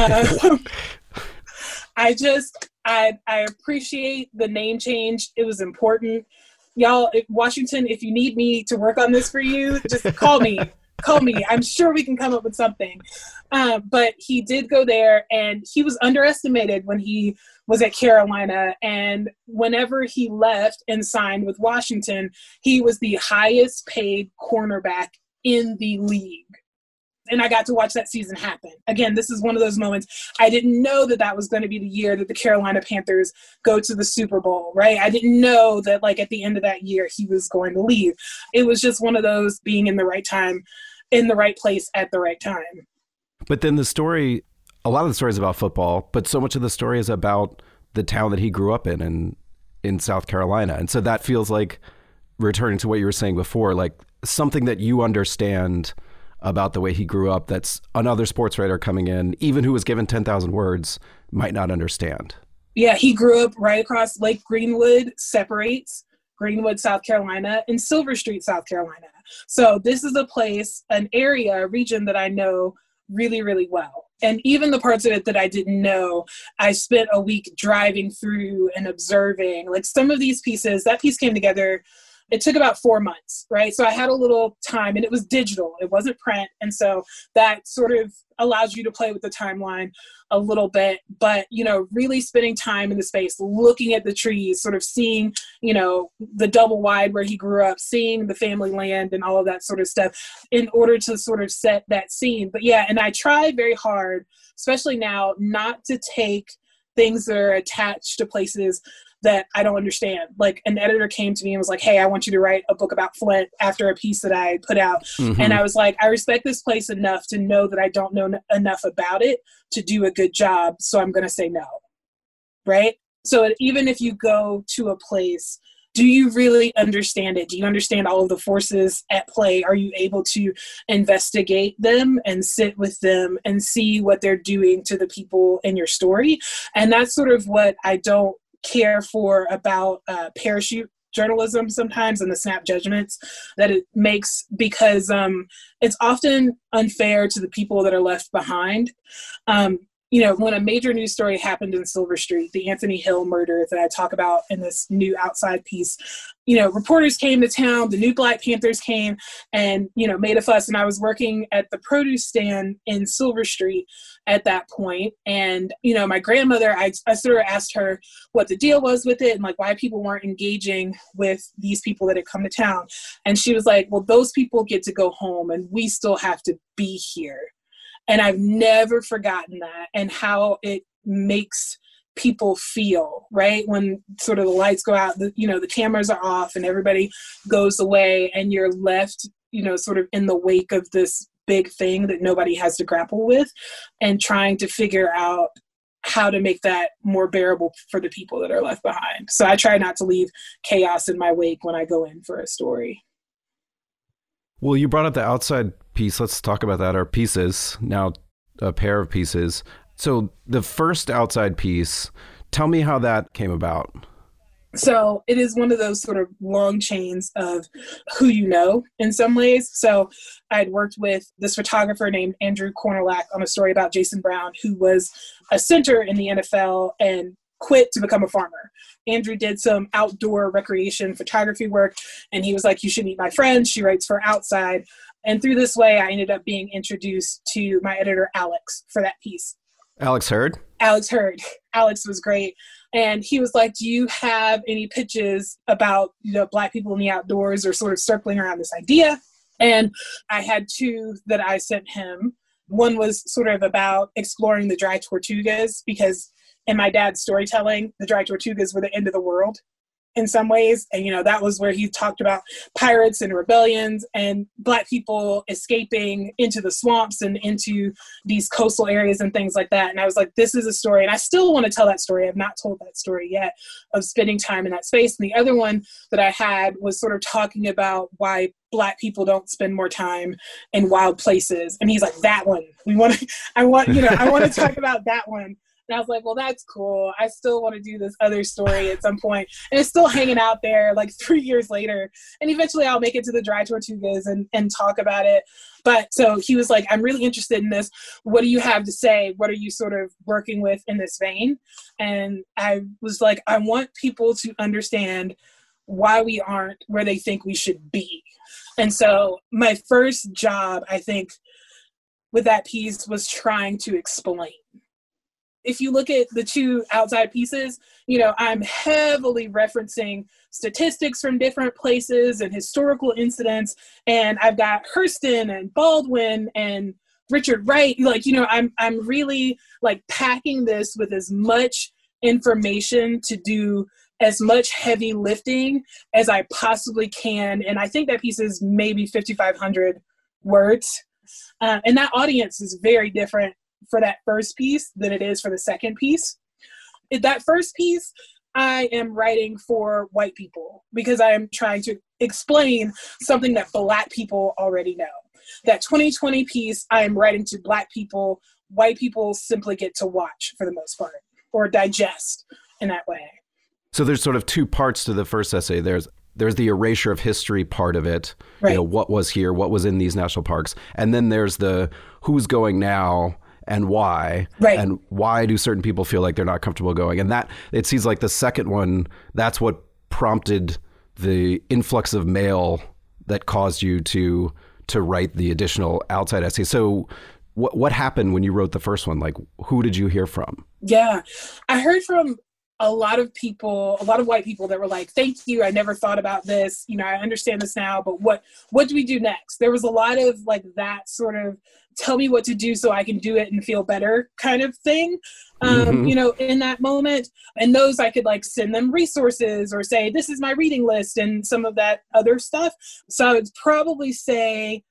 I appreciate the name change. It was important. Y'all, Washington, if you need me to work on this for you, just call me. Call me. I'm sure we can come up with something. But he did go there, and he was underestimated when he was at Carolina. And whenever he left and signed with Washington, he was the highest paid cornerback in the league. And I got to watch that season happen. Again, this is one of those moments. I didn't know that was going to be the year that the Carolina Panthers go to the Super Bowl, right? I didn't know that, like, at the end of that year, he was going to leave. It was just one of those being in the right time, in the right place at the right time. But then the story, a lot of the story is about football, but so much of the story is about the town that he grew up in South Carolina. And so that feels like, returning to what you were saying before, like something that you understand about the way he grew up, that's another sports writer coming in, even who was given 10,000 words, might not understand. Yeah, he grew up right across Lake Greenwood, separates Greenwood, South Carolina, and Silver Street, South Carolina. So this is a place, an area, a region that I know really, really well. And even the parts of it that I didn't know, I spent a week driving through and observing. Like some of these pieces, that piece came together, it took about 4 months, right? So I had a little time, and it was digital. It wasn't print. And so that sort of allows you to play with the timeline a little bit, but, you know, really spending time in the space, looking at the trees, sort of seeing, you know, the double wide where he grew up, seeing the family land and all of that sort of stuff in order to sort of set that scene. But yeah, and I try very hard, especially now, not to take things that are attached to places that I don't understand. Like an editor came to me and was like, hey, I want you to write a book about Flint after a piece that I put out. Mm-hmm. And I was like, I respect this place enough to know that I don't know enough about it to do a good job. So I'm going to say no. Right. So even if you go to a place, do you really understand it? Do you understand all of the forces at play? Are you able to investigate them and sit with them and see what they're doing to the people in your story? And that's sort of what I don't care for about parachute journalism sometimes, and the snap judgments that it makes, because it's often unfair to the people that are left behind. You know, when a major news story happened in Silver Street, the Anthony Hill murder that I talk about in this new Outside piece, you know, reporters came to town, the new Black Panthers came and, you know, made a fuss. And I was working at the produce stand in Silver Street at that point. And, you know, my grandmother, I sort of asked her what the deal was with it and like why people weren't engaging with these people that had come to town. And she was like, well, those people get to go home and we still have to be here. And I've never forgotten that, and how it makes people feel, right? When sort of the lights go out, you know, the cameras are off and everybody goes away and you're left, you know, sort of in the wake of this big thing that nobody has to grapple with, and trying to figure out how to make that more bearable for the people that are left behind. So I try not to leave chaos in my wake when I go in for a story. Well, you brought up the Outside piece. Let's talk about that. Our pieces, now a pair of pieces. So the first Outside piece, tell me how that came about. So it is one of those sort of long chains of who you know in some ways. So I'd worked with this photographer named Andrew Kornelak on a story about Jason Brown, who was a center in the NFL and quit to become a farmer. Andrew did some outdoor recreation photography work, and he was like, you should meet my friend. She writes for Outside. And through this way, I ended up being introduced to my editor, Alex, for that piece. Alex Hurd? Alex Hurd. Alex was great. And he was like, do you have any pitches about, you know, Black people in the outdoors, or sort of circling around this idea? And I had two that I sent him. One was sort of about exploring the Dry Tortugas, because in my dad's storytelling, the Dry Tortugas were the end of the world in some ways. And, you know, that was where he talked about pirates and rebellions and Black people escaping into the swamps and into these coastal areas and things like that. And I was like, this is a story. And I still want to tell that story. I've not told that story yet, of spending time in that space. And the other one that I had was sort of talking about why Black people don't spend more time in wild places. And he's like, that one, I want to talk about that one. And I was like, well, that's cool. I still want to do this other story at some point. And it's still hanging out there like 3 years later. And eventually I'll make it to the Dry Tortugas and talk about it. But so he was like, I'm really interested in this. What do you have to say? What are you sort of working with in this vein? And I was like, I want people to understand why we aren't where they think we should be. And so my first job, I think, with that piece was trying to explain. If you look at the two Outside pieces, you know, I'm heavily referencing statistics from different places and historical incidents. And I've got Hurston and Baldwin and Richard Wright. Like, you know, I'm really like packing this with as much information to do as much heavy lifting as I possibly can. And I think that piece is maybe 5,500 words. And that audience is very different for that first piece than it is for the second piece. That first piece, I am writing for white people because I am trying to explain something that Black people already know. That 2020 piece, I am writing to Black people. White people simply get to watch for the most part, or digest in that way. So there's sort of two parts to the first essay. There's the erasure of history part of it, right. You know, what was here, what was in these national parks. And then there's the who's going now and why, right. and why do certain people feel like they're not comfortable going. And that, it seems like the second one, that's what prompted the influx of mail that caused you to write the additional outside essay. So what happened when you wrote the first one? Like, who did you hear from? Yeah, I heard from a lot of people, a lot of white people that were like, thank you, I never thought about this. You know, I understand this now, but what do we do next? There was a lot of like that sort of tell me what to do so I can do it and feel better kind of thing, you know, in that moment. And those I could like send them resources or say, this is my reading list and some of that other stuff. So I would probably say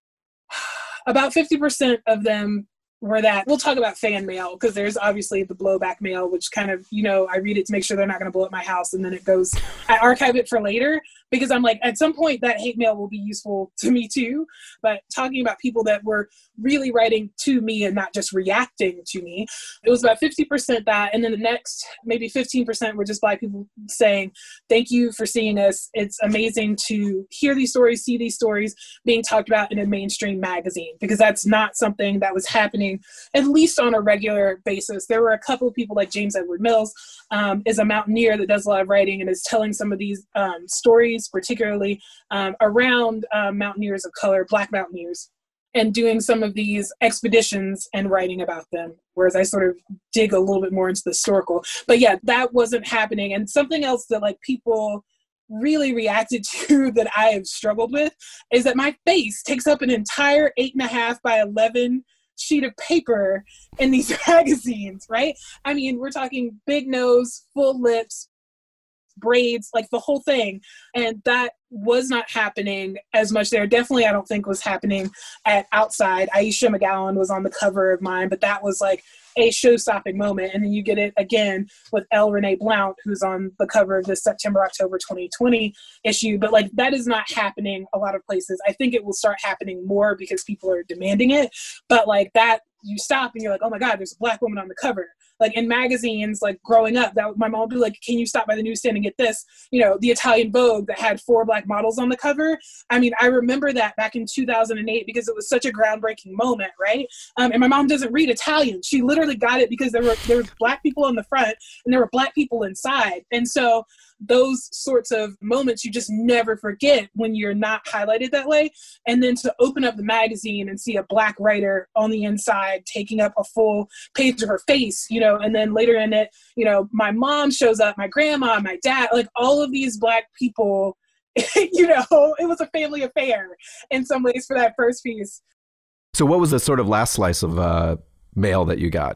about 50% of them were that. We'll talk about fan mail because there's obviously the blowback mail, which kind of, you know, I read it to make sure they're not going to blow up my house. And then it goes, I archive it for later because I'm like, at some point that hate mail will be useful to me too. But talking about people that were really writing to me and not just reacting to me, it was about 50% that. And then the next maybe 15% were just Black people saying, thank you for seeing us. It's amazing to hear these stories, see these stories being talked about in a mainstream magazine, because that's not something that was happening at least on a regular basis. There were a couple of people like James Edward Mills is a mountaineer that does a lot of writing and is telling some of these stories, particularly around mountaineers of color, Black mountaineers, and doing some of these expeditions and writing about them, whereas I sort of dig a little bit more into the historical. But yeah, that wasn't happening. And something else that like people really reacted to that I have struggled with is that my face takes up an entire 8.5 by 11 sheet of paper in these magazines, right? I mean, we're talking big nose, full lips, braids, like the whole thing. And that was not happening as much there. Definitely, I don't think was happening at Outside. Aisha McGowan was on the cover of mine, but that was like a show-stopping moment. And then you get it again with L. Renee Blount, who's on the cover of this September-October 2020 issue. But like that is not happening a lot of places. I think it will start happening more because people are demanding it. But like that, you stop and you're like, oh my God, there's a Black woman on the cover. Like in magazines, like growing up, that my mom would be like, can you stop by the newsstand and get this? You know, the Italian Vogue that had 4 Black models on the cover. I mean, I remember that back in 2008 because it was such a groundbreaking moment, right? And my mom doesn't read Italian. She literally got it because there were Black people on the front and there were Black people inside. And so those sorts of moments you just never forget when you're not highlighted that way. And then to open up the magazine and see a Black writer on the inside taking up a full page of her face, you know, and then later in it, you know, my mom shows up, my grandma, my dad, like all of these Black people, you know, it was a family affair in some ways for that first piece. So what was the sort of last slice of mail that you got?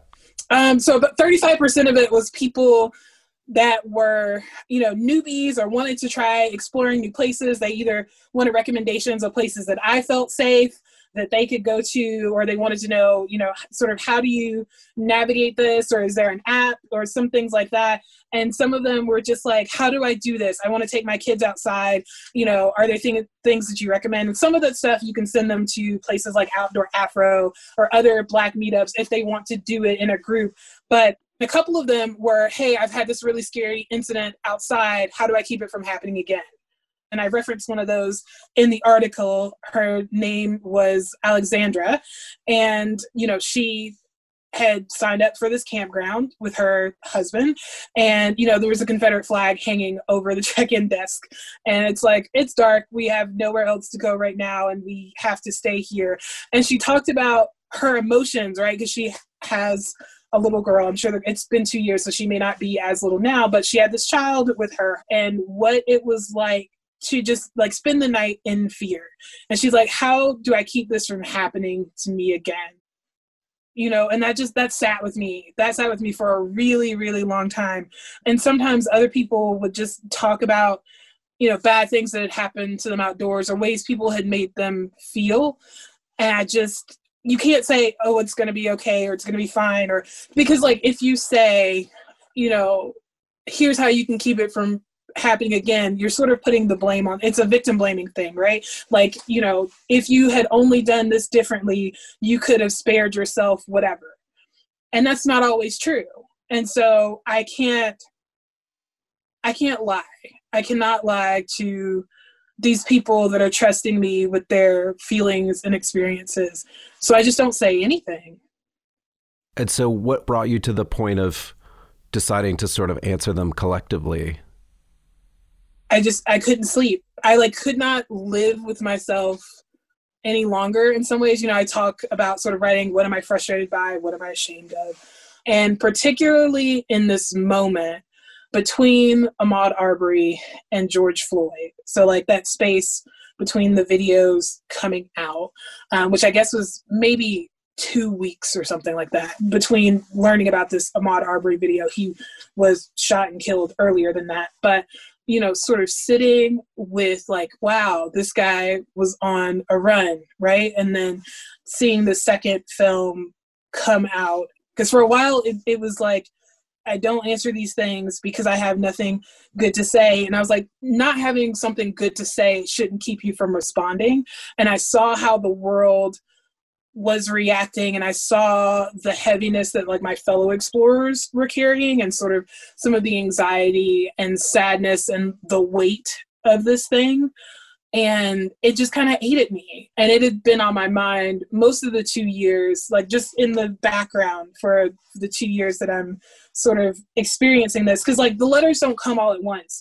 So about 35% of it was people that were, you know, newbies or wanted to try exploring new places. They either wanted recommendations of places that I felt safe that they could go to, or they wanted to know, you know, sort of how do you navigate this, or is there an app or some things like that. And some of them were just like, how do I do this? I want to take my kids outside. You know, are there things that you recommend? And some of that stuff you can send them to places like Outdoor Afro or other Black meetups if they want to do it in a group. But a couple of them were, hey, I've had this really scary incident outside. How do I keep it from happening again? And I referenced one of those in the article. Her name was Alexandra. And, you know, she had signed up for this campground with her husband. And, you know, there was a Confederate flag hanging over the check-in desk. And it's like, it's dark. We have nowhere else to go right now. And we have to stay here. And she talked about her emotions, right? Because she has a little girl. I'm sure that it's been 2 years, so she may not be as little now, but she had this child with her and what it was like to just like spend the night in fear. And she's like, how do I keep this from happening to me again? You know, and that sat with me. That sat with me for a really, really long time. And sometimes other people would just talk about, you know, bad things that had happened to them outdoors or ways people had made them feel. And you can't say, oh, it's going to be okay or it's going to be fine. Or because like if you say, you know, here's how you can keep it from happening again, you're sort of putting the blame on. It's a victim blaming thing, right? Like, you know, if you had only done this differently, you could have spared yourself whatever. And that's not always true. And so I can't lie. I cannot lie to these people that are trusting me with their feelings and experiences. So I just don't say anything. And so what brought you to the point of deciding to sort of answer them collectively? I couldn't sleep. I could not live with myself any longer in some ways. I talk about sort of writing, what am I frustrated by? What am I ashamed of? And particularly in this moment between Ahmaud Arbery and George Floyd. So that space between the videos coming out, which I guess was maybe 2 weeks or something like that, between learning about this Ahmaud Arbery video. He was shot and killed earlier than that. But, sort of sitting with wow, this guy was on a run, right? And then seeing the second film come out. Because for a while, it was I don't answer these things because I have nothing good to say. And I was not having something good to say shouldn't keep you from responding. And I saw how the world was reacting, and I saw the heaviness that my fellow explorers were carrying, and sort of some of the anxiety and sadness and the weight of this thing. And it just kind of ate at me. And it had been on my mind most of the 2 years, just in the background for the 2 years that I'm sort of experiencing this. Because the letters don't come all at once,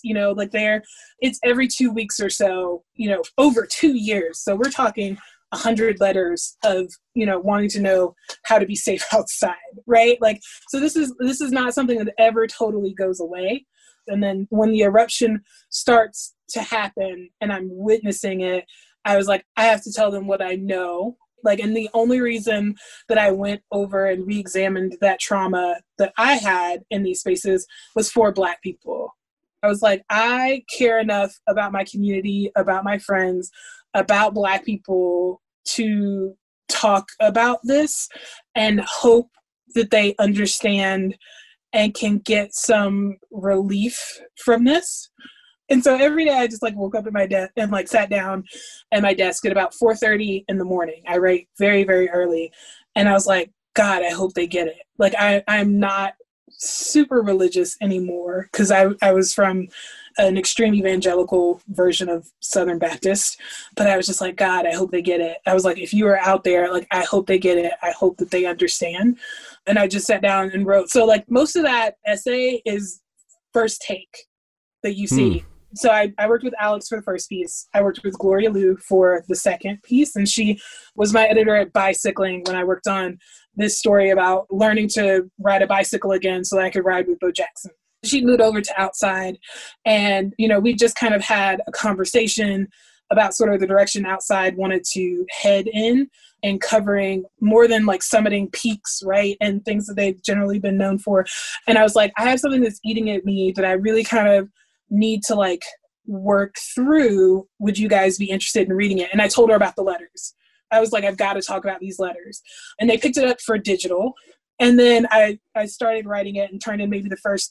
it's every 2 weeks or so, over 2 years. So we're talking 100 letters of, wanting to know how to be safe outside, right? So this is not something that ever totally goes away. And then when the eruption starts to happen and I'm witnessing it, I was I have to tell them what I know. And the only reason that I went over and re-examined that trauma that I had in these spaces was for Black people. I was I care enough about my community, about my friends, about Black people to talk about this and hope that they understand and can get some relief from this. And so every day I just woke up at my desk and sat down at my desk at about 4:30 in the morning. I write very, very early. And I was God, I hope they get it. I'm not super religious anymore because I was from an extreme evangelical version of Southern Baptist, but I was just God, I hope they get it. I was if you are out there, I hope they get it. I hope that they understand. And I just sat down and wrote. So most of that essay is first take that you see. So I worked with Alex for the first piece. I worked with Gloria Liu for the second piece, and she was my editor at Bicycling when I worked on this story about learning to ride a bicycle again so that I could ride with Bo Jackson. She moved over to Outside, and we just kind of had a conversation about sort of the direction Outside wanted to head in, and covering more than summiting peaks, right, and things that they've generally been known for. And I was I have something that's eating at me that I really kind of need to work through. Would you guys be interested in reading it? And I told her about the letters. I was I've got to talk about these letters. And they picked it up for digital. And then I started writing it and turned in maybe the first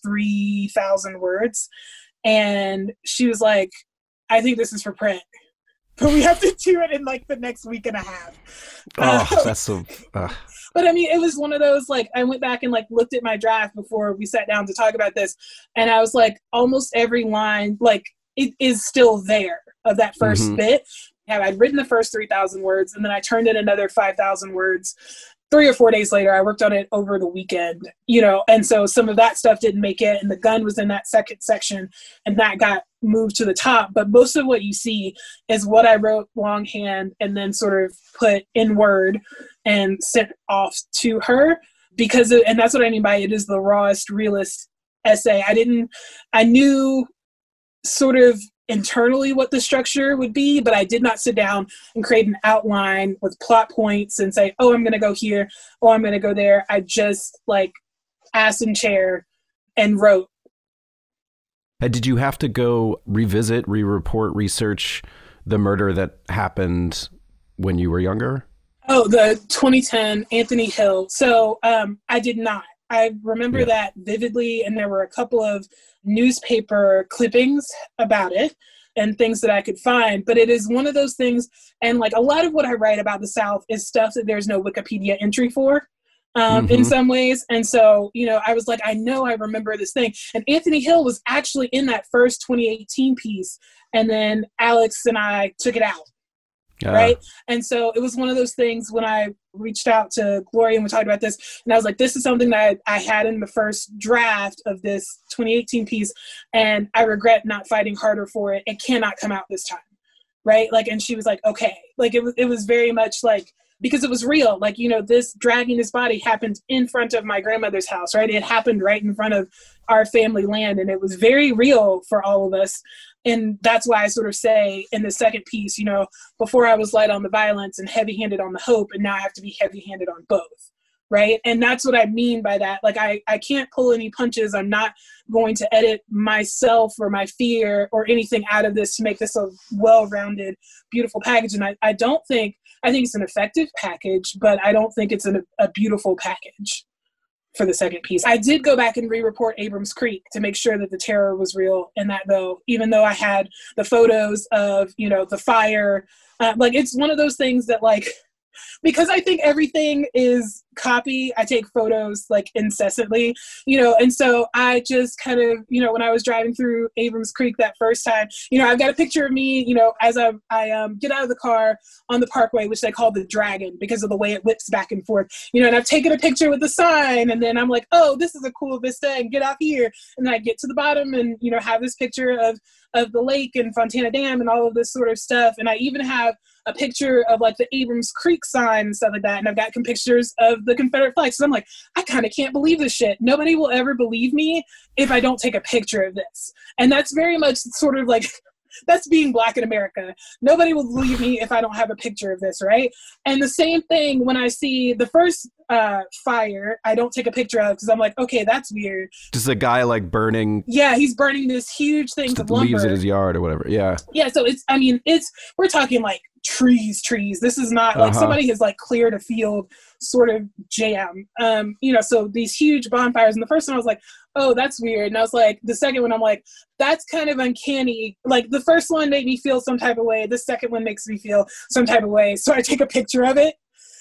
3,000 words. And she was I think this is for print, but we have to do it in the next week and a half. That's so... But I mean, it was one of those, I went back and looked at my draft before we sat down to talk about this. And I was almost every line, it is still there of that first bit. I'd written the first 3,000 words, and then I turned in another 5,000 words 3 or 4 days later. I worked on it over the weekend, and so some of that stuff didn't make it, and the gun was in that second section, and that got moved to the top. But most of what you see is what I wrote longhand and then sort of put in Word and sent off to her, and that's what I mean by it is the rawest, realest essay. I knew sort of internally what the structure would be, but I did not sit down and create an outline with plot points and say, oh, I'm going to go here, oh, I'm going to go there. I just ass in chair and wrote. Did you have to go revisit, re-report, research the murder that happened when you were younger? Oh, the 2010 Anthony Hill. So I did not. I remember that vividly, and there were a couple of newspaper clippings about it and things that I could find. But it is one of those things, and a lot of what I write about the South is stuff that there's no Wikipedia entry for. In some ways. And so, I was I know I remember this thing. And Anthony Hill was actually in that first 2018 piece. And then Alex and I took it out. Right. And so it was one of those things when I reached out to Gloria and we talked about this, and I was like, this is something that I had in the first draft of this 2018 piece, and I regret not fighting harder for it. It cannot come out this time. Right. Like, and she was like, okay, like it was very much like, because it was real. Like, you know, this dragging this body happened in front of my grandmother's house, right? It happened right in front of our family land, and it was very real for all of us. And that's why I sort of say in the second piece, you know, before I was light on the violence and heavy-handed on the hope, and now I have to be heavy-handed on both, right? And that's what I mean by that. Like, I can't pull any punches. I'm not going to edit myself or my fear or anything out of this to make this a well-rounded, beautiful package. And I think it's an effective package, but I don't think it's a beautiful package for the second piece. I did go back and re-report Abrams Creek to make sure that the terror was real in that, though, even though I had the photos of, you know, the fire. Like, it's one of those things that, like, because I think everything is copy, I take photos like incessantly, you know, and so I just kind of, you know, when I was driving through Abrams Creek that first time, you know, I've got a picture of me, you know, as I get out of the car on the parkway, which they call the Dragon because of the way it whips back and forth, you know, and I've taken a picture with the sign, and then I'm like, oh, this is a cool vista, and get out here, and then I get to the bottom and, you know, have this picture of the lake and Fontana Dam and all of this sort of stuff. And I even have a picture of like the Abrams Creek sign and stuff like that. And I've got some pictures of the Confederate flag. So I'm like, I kind of can't believe this shit. Nobody will ever believe me if I don't take a picture of this. And that's very much sort of like, that's being Black in America. Nobody will believe me if I don't have a picture of this, right? And the same thing when I see the first fire, I don't take a picture of because I'm like, okay, that's weird. Just a guy like burning. Yeah, he's burning this huge thing of lumber. Leaves in his yard or whatever. Yeah. Yeah, so we're talking like trees. This is not like somebody has like cleared a field sort of jam. You know, so these huge bonfires. And the first one I was like, oh, that's weird. And I was like, the second one, I'm like, that's kind of uncanny. Like the first one made me feel some type of way. The second one makes me feel some type of way. So I take a picture of it.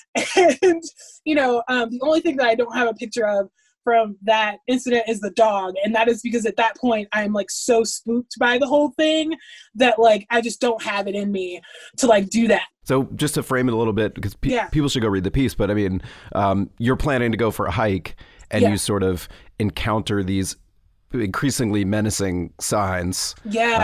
And, you know, the only thing that I don't have a picture of from that incident is the dog. And that is because at that point I'm like so spooked by the whole thing that like, I just don't have it in me to like do that. So just to frame it a little bit, because people should go read the piece, but I mean, you're planning to go for a hike and you sort of encounter these increasingly menacing signs,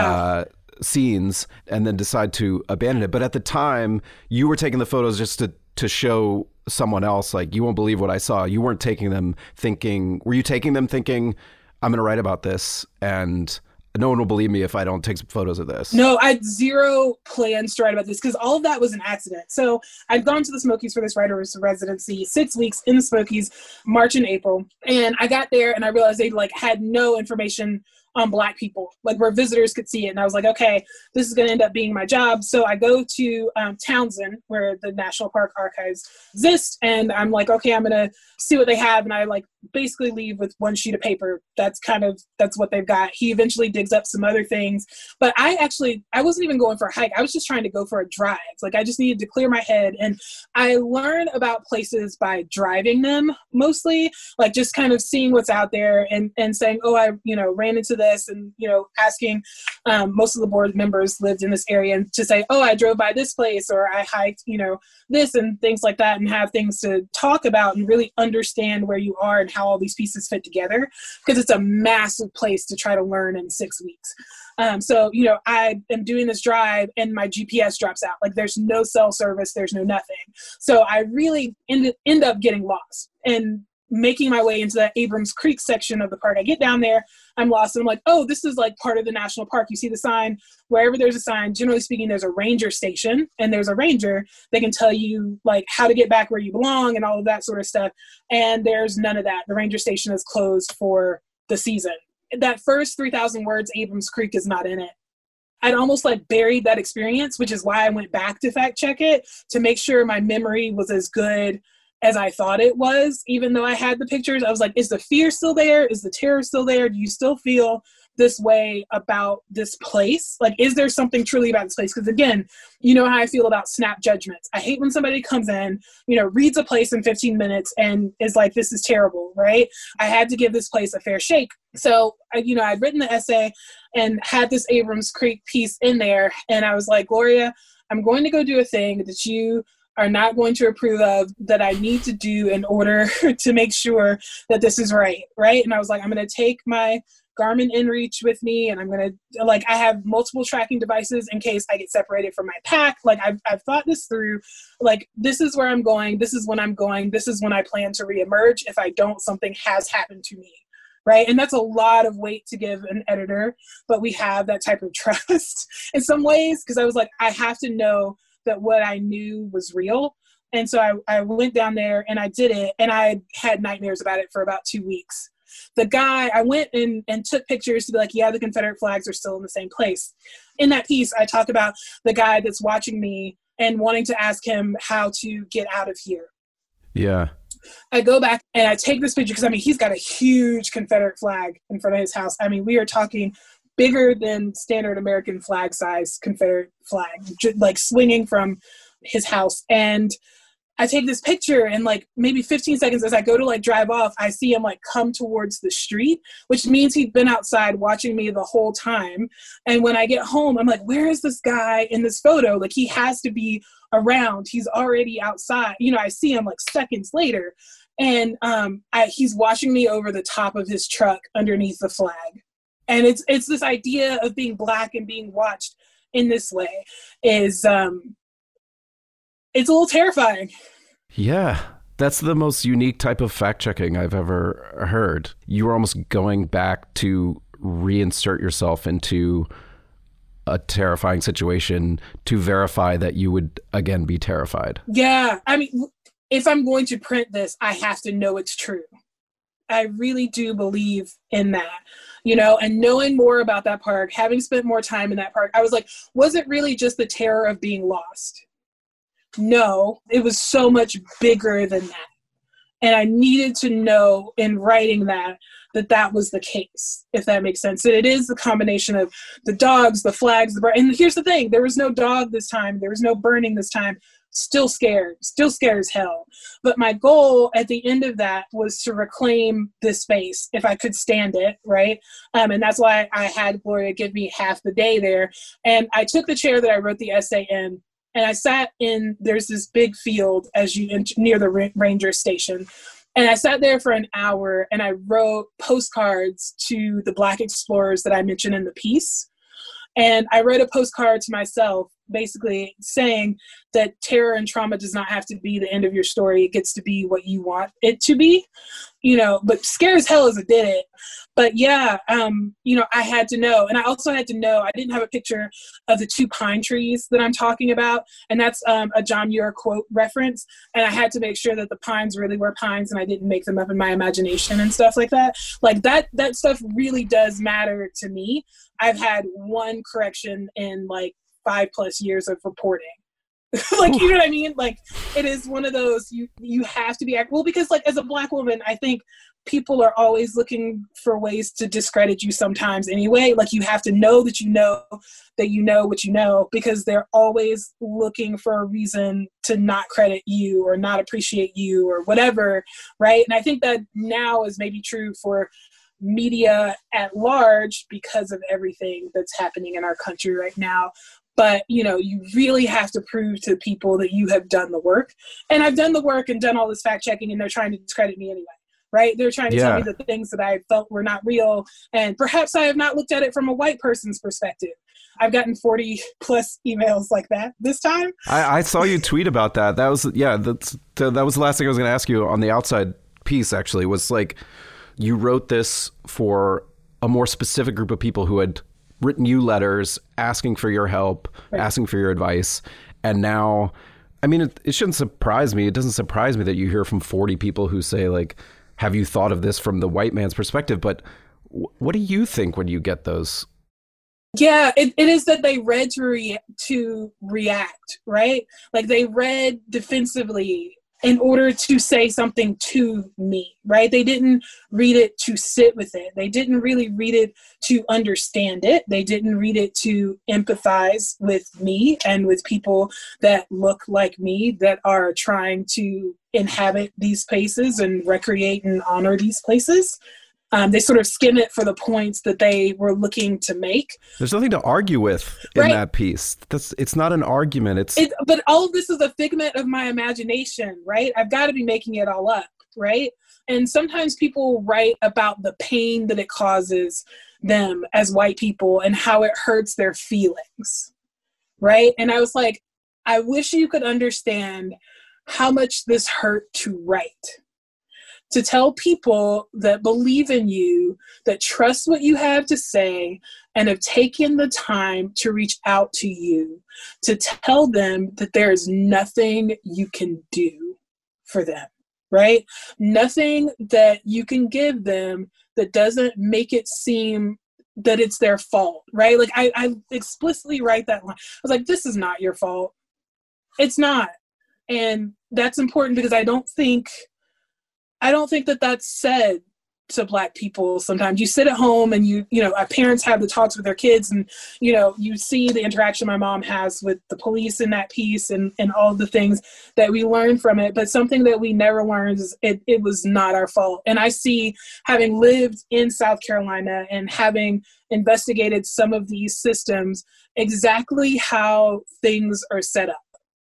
scenes, and then decide to abandon it. But at the time, you were taking the photos just to show someone else, like, you won't believe what I saw. You weren't taking them thinking, were you taking them thinking, I'm going to write about this and no one will believe me if I don't take some photos of this? No, I had zero plans to write about this because all of that was an accident. So I'd gone to the Smokies for this writer's residency, 6 weeks in the Smokies, March and April. And I got there and I realized they like had no information on Black people, like where visitors could see it. And I was like, okay, this is going to end up being my job. So I go to Townsend, where the National Park Archives exist. And I'm like, okay, I'm going to see what they have. And I like basically leave with one sheet of paper. That's what they've got. He eventually digs up some other things. But I wasn't even going for a hike. I was just trying to go for a drive. Like I just needed to clear my head. And I learn about places by driving them mostly, like just kind of seeing what's out there and saying, oh, I, ran into this, and, asking, most of the board members lived in this area, and to say, oh, I drove by this place, or I hiked, this, and things like that, and have things to talk about and really understand where you are and how all these pieces fit together, because it's a massive place to try to learn in 6 weeks. So, I am doing this drive and my GPS drops out. Like there's no cell service, there's no nothing. So I really end up getting lost and making my way into that Abrams Creek section of the park. I get down there, I'm lost, and I'm like, oh, this is like part of the national park. You see the sign, wherever there's a sign, generally speaking, there's a ranger station, and there's a ranger that can tell you like how to get back where you belong and all of that sort of stuff. And there's none of that. The ranger station is closed for the season. That first 3,000 words, Abrams Creek, is not in it. I'd almost like buried that experience, which is why I went back to fact check it to make sure my memory was as good as I thought it was. Even though I had the pictures, I was like, is the fear still there? Is the terror still there? Do you still feel this way about this place? Like, is there something truly about this place? Because again, you know how I feel about snap judgments. I hate when somebody comes in, reads a place in 15 minutes and is like, this is terrible, right? I had to give this place a fair shake. So, I'd written the essay and had this Abrams Creek piece in there. And I was like, Gloria, I'm going to go do a thing that you are not going to approve of, that I need to do in order to make sure that this is right. Right. And I was like, I'm going to take my Garmin InReach with me, and I'm going to, like, I have multiple tracking devices in case I get separated from my pack. Like, I've thought this through. Like, this is where I'm going. This is when I'm going. This is when I plan to reemerge. If I don't, something has happened to me. Right. And that's a lot of weight to give an editor, but we have that type of trust in some ways, because I was like, I have to know that what I knew was real. And so I went down there and I did it, and I had nightmares about it for about 2 weeks. The guy, I went and took pictures to be like, yeah, the Confederate flags are still in the same place. In that piece, I talk about the guy that's watching me and wanting to ask him how to get out of here. Yeah. I go back and I take this picture because, I mean, he's got a huge Confederate flag in front of his house. I mean, we are talking bigger than standard American flag size Confederate flag, like swinging from his house. And I take this picture, and like maybe 15 seconds as I go to like drive off, I see him like come towards the street, which means he'd been outside watching me the whole time. And when I get home, I'm like, where is this guy in this photo? Like, he has to be around. He's already outside. You know, I see him like seconds later, and he's watching me over the top of his truck underneath the flag. And it's this idea of being Black and being watched in this way is it's a little terrifying. Yeah, that's the most unique type of fact-checking I've ever heard. You were almost going back to reinsert yourself into a terrifying situation to verify that you would, again, be terrified. Yeah, I mean, if I'm going to print this, I have to know it's true. I really do believe in that, you know, and knowing more about that park, having spent more time in that park, I was like, was it really just the terror of being lost? No, it was so much bigger than that. And I needed to know in writing that was the case, if that makes sense. That it is the combination of the dogs, the flags, and here's the thing, there was no dog this time. There was no burning this time. Still scared as hell. But my goal at the end of that was to reclaim this space if I could stand it, right? And that's why I had Gloria give me half the day there. And I took the chair that I wrote the essay in, and I sat in, there's this big field as you near the ranger station. And I sat there for an hour, and I wrote postcards to the Black explorers that I mentioned in the piece. And I wrote a postcard to myself, basically saying that terror and trauma does not have to be the end of your story. It gets to be what you want it to be, you know, but scary as hell as it did it. But yeah, you know, I had to know. And I also had to know, I didn't have a picture of the 2 pine trees that I'm talking about. And that's a John Muir quote reference. And I had to make sure that the pines really were pines and I didn't make them up in my imagination and stuff like that. Like that stuff really does matter to me. I've had one correction in like 5+ years of reporting. Like, you know what I mean? Like, it is one of those, you have to be, well, because like as a Black woman, I think people are always looking for ways to discredit you sometimes anyway. Like, you have to know that you know what you know, because they're always looking for a reason to not credit you or not appreciate you or whatever, right? And I think that now is maybe true for media at large because of everything that's happening in our country right now. But, you know, you really have to prove to people that you have done the work. And I've done the work and done all this fact checking, and they're trying to discredit me anyway, right? They're trying to tell me the things that I felt were not real. And perhaps I have not looked at it from a white person's perspective. I've gotten 40+ emails like that this time. I saw you tweet about that. That was, that was the last thing I was going to ask you on the outside piece, actually, was like, you wrote this for a more specific group of people who had written you letters asking for your help, asking for your advice. And now, I mean, it shouldn't surprise me. It doesn't surprise me that you hear from 40 people who say, like, have you thought of this from the white man's perspective? But what do you think when you get those? Yeah, it is that they read to react, right? Like, they read defensively in order to say something to me, right? They didn't read it to sit with it. They didn't really read it to understand it. They didn't read it to empathize with me and with people that look like me, that are trying to inhabit these places and recreate and honor these places. They sort of skim it for the points that they were looking to make. There's nothing to argue with in that piece. It's not an argument. But all of this is a figment of my imagination, right? I've got to be making it all up, right? And sometimes people write about the pain that it causes them as white people and how it hurts their feelings, right? And I was like, I wish you could understand how much this hurt to write. To tell people that believe in you, that trust what you have to say, and have taken the time to reach out to you, to tell them that there is nothing you can do for them, right? Nothing that you can give them that doesn't make it seem that it's their fault, right? Like I explicitly write that line. I was like, this is not your fault. It's not. And that's important because I don't think that that's said to Black people. Sometimes you sit at home and you know, our parents have the talks with their kids, and, you know, you see the interaction my mom has with the police in that piece and all the things that we learn from it. But something that we never learned is it was not our fault. And I see, having lived in South Carolina and having investigated some of these systems, exactly how things are set up.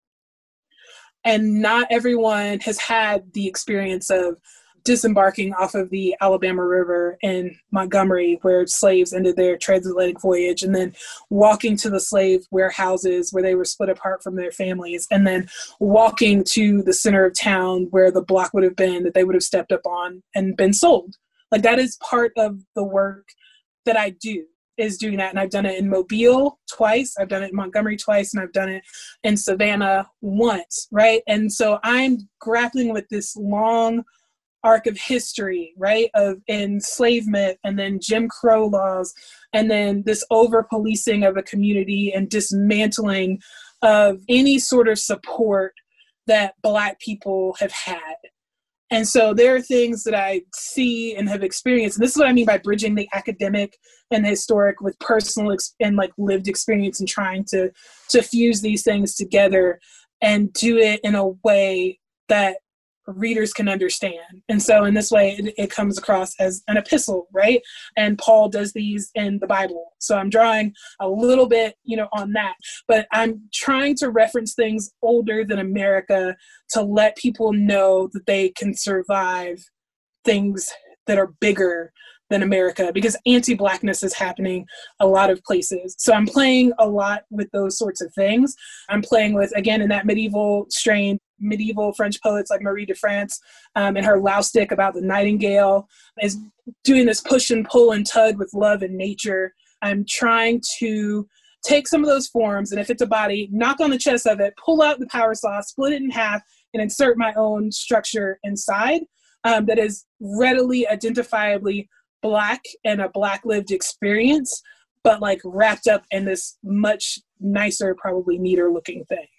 And not everyone has had the experience of disembarking off of the Alabama River in Montgomery, where slaves ended their transatlantic voyage, and then walking to the slave warehouses where they were split apart from their families, and then walking to the center of town where the block would have been that they would have stepped up on and been sold. Like, that is part of the work that I do, is doing that. And I've done it in Mobile twice, I've done it in Montgomery twice, and I've done it in Savannah once, right? And so I'm grappling with this long arc of history, right, of enslavement, and then Jim Crow laws, and then this over-policing of a community and dismantling of any sort of support that Black people have had. And so there are things that I see and have experienced. And this is what I mean by bridging the academic and the historic with personal and like lived experience, and trying to fuse these things together and do it in a way that readers can understand. And so in this way, it comes across as an epistle, right? And Paul does these in the Bible. So I'm drawing a little bit, on that, but I'm trying to reference things older than America to let people know that they can survive things that are bigger than America, because anti-Blackness is happening a lot of places. So I'm playing a lot with those sorts of things. I'm playing with, again, in that medieval strain, medieval French poets like Marie de France, and her Laustic about the nightingale is doing this push and pull and tug with love and nature. I'm trying to take some of those forms, and if it's a body, knock on the chest of it, pull out the power saw, split it in half, and insert my own structure inside that is readily identifiably Black and a Black lived experience, but like wrapped up in this much nicer, probably neater looking thing.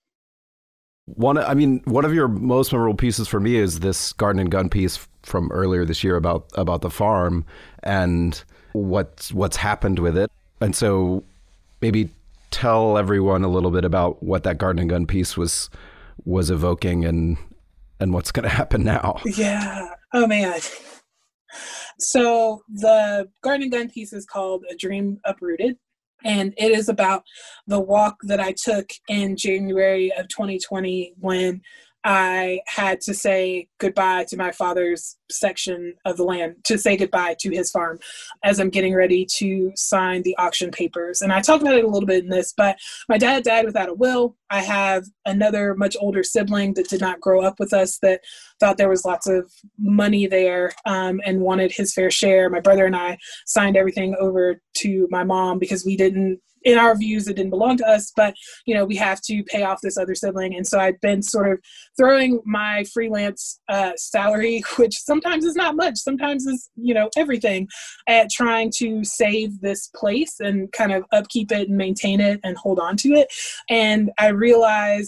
One of your most memorable pieces for me is this Garden and Gun piece from earlier this year about the farm and what's happened with it. And so maybe tell everyone a little bit about what that Garden and Gun piece was evoking and what's going to happen now. Yeah. Oh man. So the Garden and Gun piece is called A Dream Uprooted, and it is about the walk that I took in January of 2020 when I had to say goodbye to my father's section of the land, to say goodbye to his farm as I'm getting ready to sign the auction papers. And I talked about it a little bit in this, but my dad died without a will. I have another much older sibling that did not grow up with us that thought there was lots of money there and wanted his fair share. My brother and I signed everything over to my mom because we didn't, in our views, it didn't belong to us, but, we have to pay off this other sibling. And so I've been sort of throwing my freelance salary, which sometimes is not much, sometimes is, everything, at trying to save this place and kind of upkeep it and maintain it and hold on to it. And I realized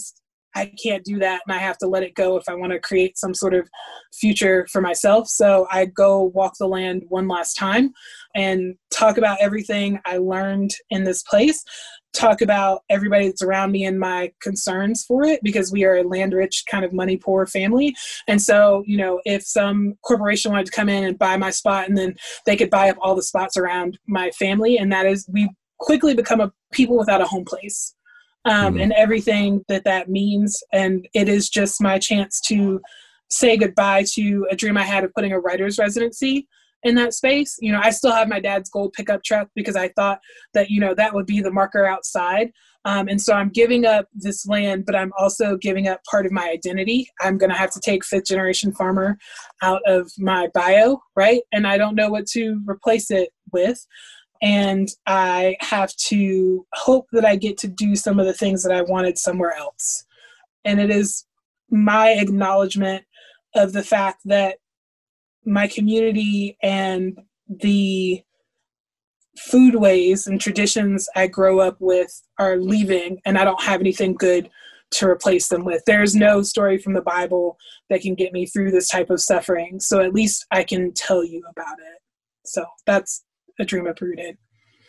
I can't do that, and I have to let it go if I want to create some sort of future for myself. So I go walk the land one last time and talk about everything I learned in this place, talk about everybody that's around me and my concerns for it, because we are a land-rich, kind of money-poor family. And so, you know, if some corporation wanted to come in and buy my spot, and then they could buy up all the spots around my family, and that is, we quickly become a people without a home place. And everything that means. And it is just my chance to say goodbye to a dream I had of putting a writer's residency in that space. You know, I still have my dad's gold pickup truck because I thought that, you know, that would be the marker outside. And so I'm giving up this land, but I'm also giving up part of my identity. I'm going to have to take 5th generation farmer out of my bio, right? And I don't know what to replace it with. And I have to hope that I get to do some of the things that I wanted somewhere else. And it is my acknowledgement of the fact that my community and the foodways and traditions I grow up with are leaving, and I don't have anything good to replace them with. There's no story from the Bible that can get me through this type of suffering. So at least I can tell you about it. So that's a dream uprooted.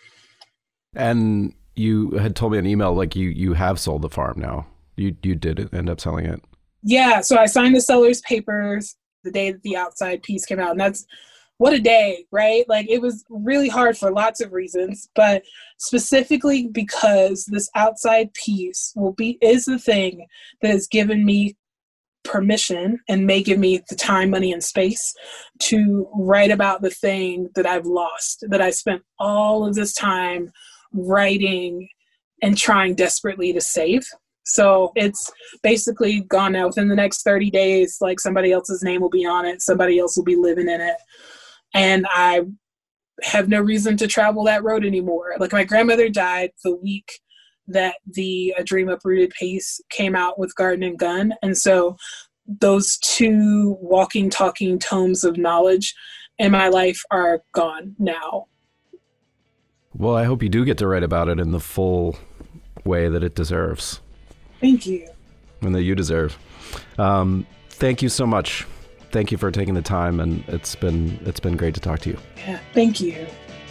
And you had told me an email, like you have sold the farm now. You did end up selling it. Yeah. So I signed the seller's papers the day that the outside piece came out. And that's, what a day, right? Like, it was really hard for lots of reasons, but specifically because this outside piece is the thing that has given me permission and may give me the time, money, and space to write about the thing that I've lost, that I spent all of this time writing and trying desperately to save. So it's basically gone now. Within the next 30 days, like, somebody else's name will be on it. Somebody else will be living in it. And I have no reason to travel that road anymore. Like, my grandmother died the week that the A Dream Uprooted piece came out with Garden and Gun. And so those two walking, talking tomes of knowledge in my life are gone now. Well, I hope you do get to write about it in the full way that it deserves. Thank you. And that you deserve. Thank you so much. Thank you for taking the time, and it's been great to talk to you. Yeah, thank you.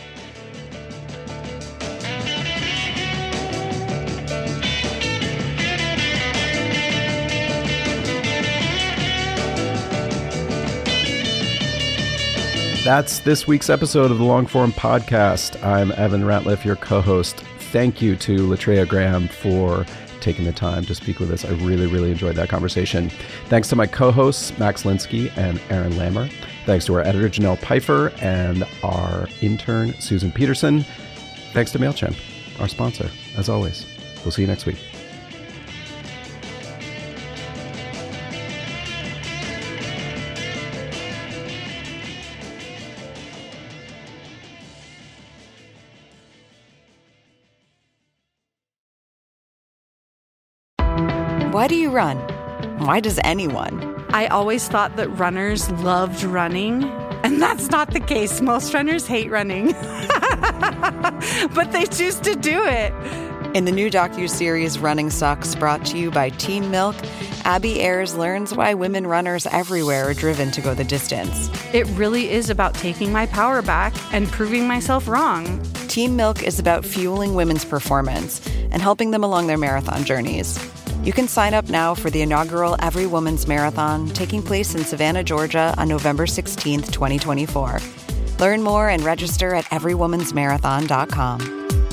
That's this week's episode of the Longform Podcast. I'm Evan Ratliff, your co-host. Thank you to Latreia Graham for taking the time to speak with us. I really, really enjoyed that conversation. Thanks to my co-hosts, Max Linsky and Aaron Lammer. Thanks to our editor, Janelle Pfeiffer, and our intern, Susan Peterson. Thanks to MailChimp, our sponsor, as always. We'll see you next week. Why do you run? Why does anyone? I always thought that runners loved running, and that's not the case. Most runners hate running, but they choose to do it. In the new docuseries Running Sucks, brought to you by Team Milk, Abby Ayers learns why women runners everywhere are driven to go the distance. It really is about taking my power back and proving myself wrong. Team Milk is about fueling women's performance and helping them along their marathon journeys. You can sign up now for the inaugural Every Woman's Marathon, taking place in Savannah, Georgia on November 16th, 2024. Learn more and register at everywomansmarathon.com.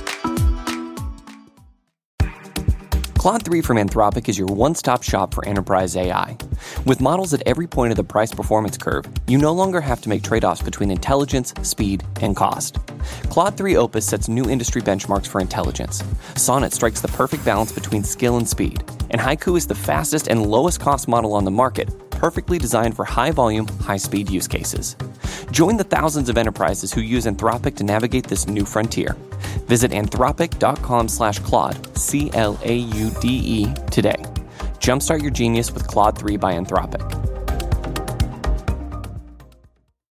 Claude 3 from Anthropic is your one-stop shop for enterprise AI. With models at every point of the price-performance curve, you no longer have to make trade-offs between intelligence, speed, and cost. Claude 3 Opus sets new industry benchmarks for intelligence. Sonnet strikes the perfect balance between skill and speed. And Haiku is the fastest and lowest-cost model on the market, perfectly designed for high-volume, high-speed use cases. Join the thousands of enterprises who use Anthropic to navigate this new frontier. Visit anthropic.com/Claude, CLAUDE, today. Jumpstart your genius with Claude 3 by Anthropic.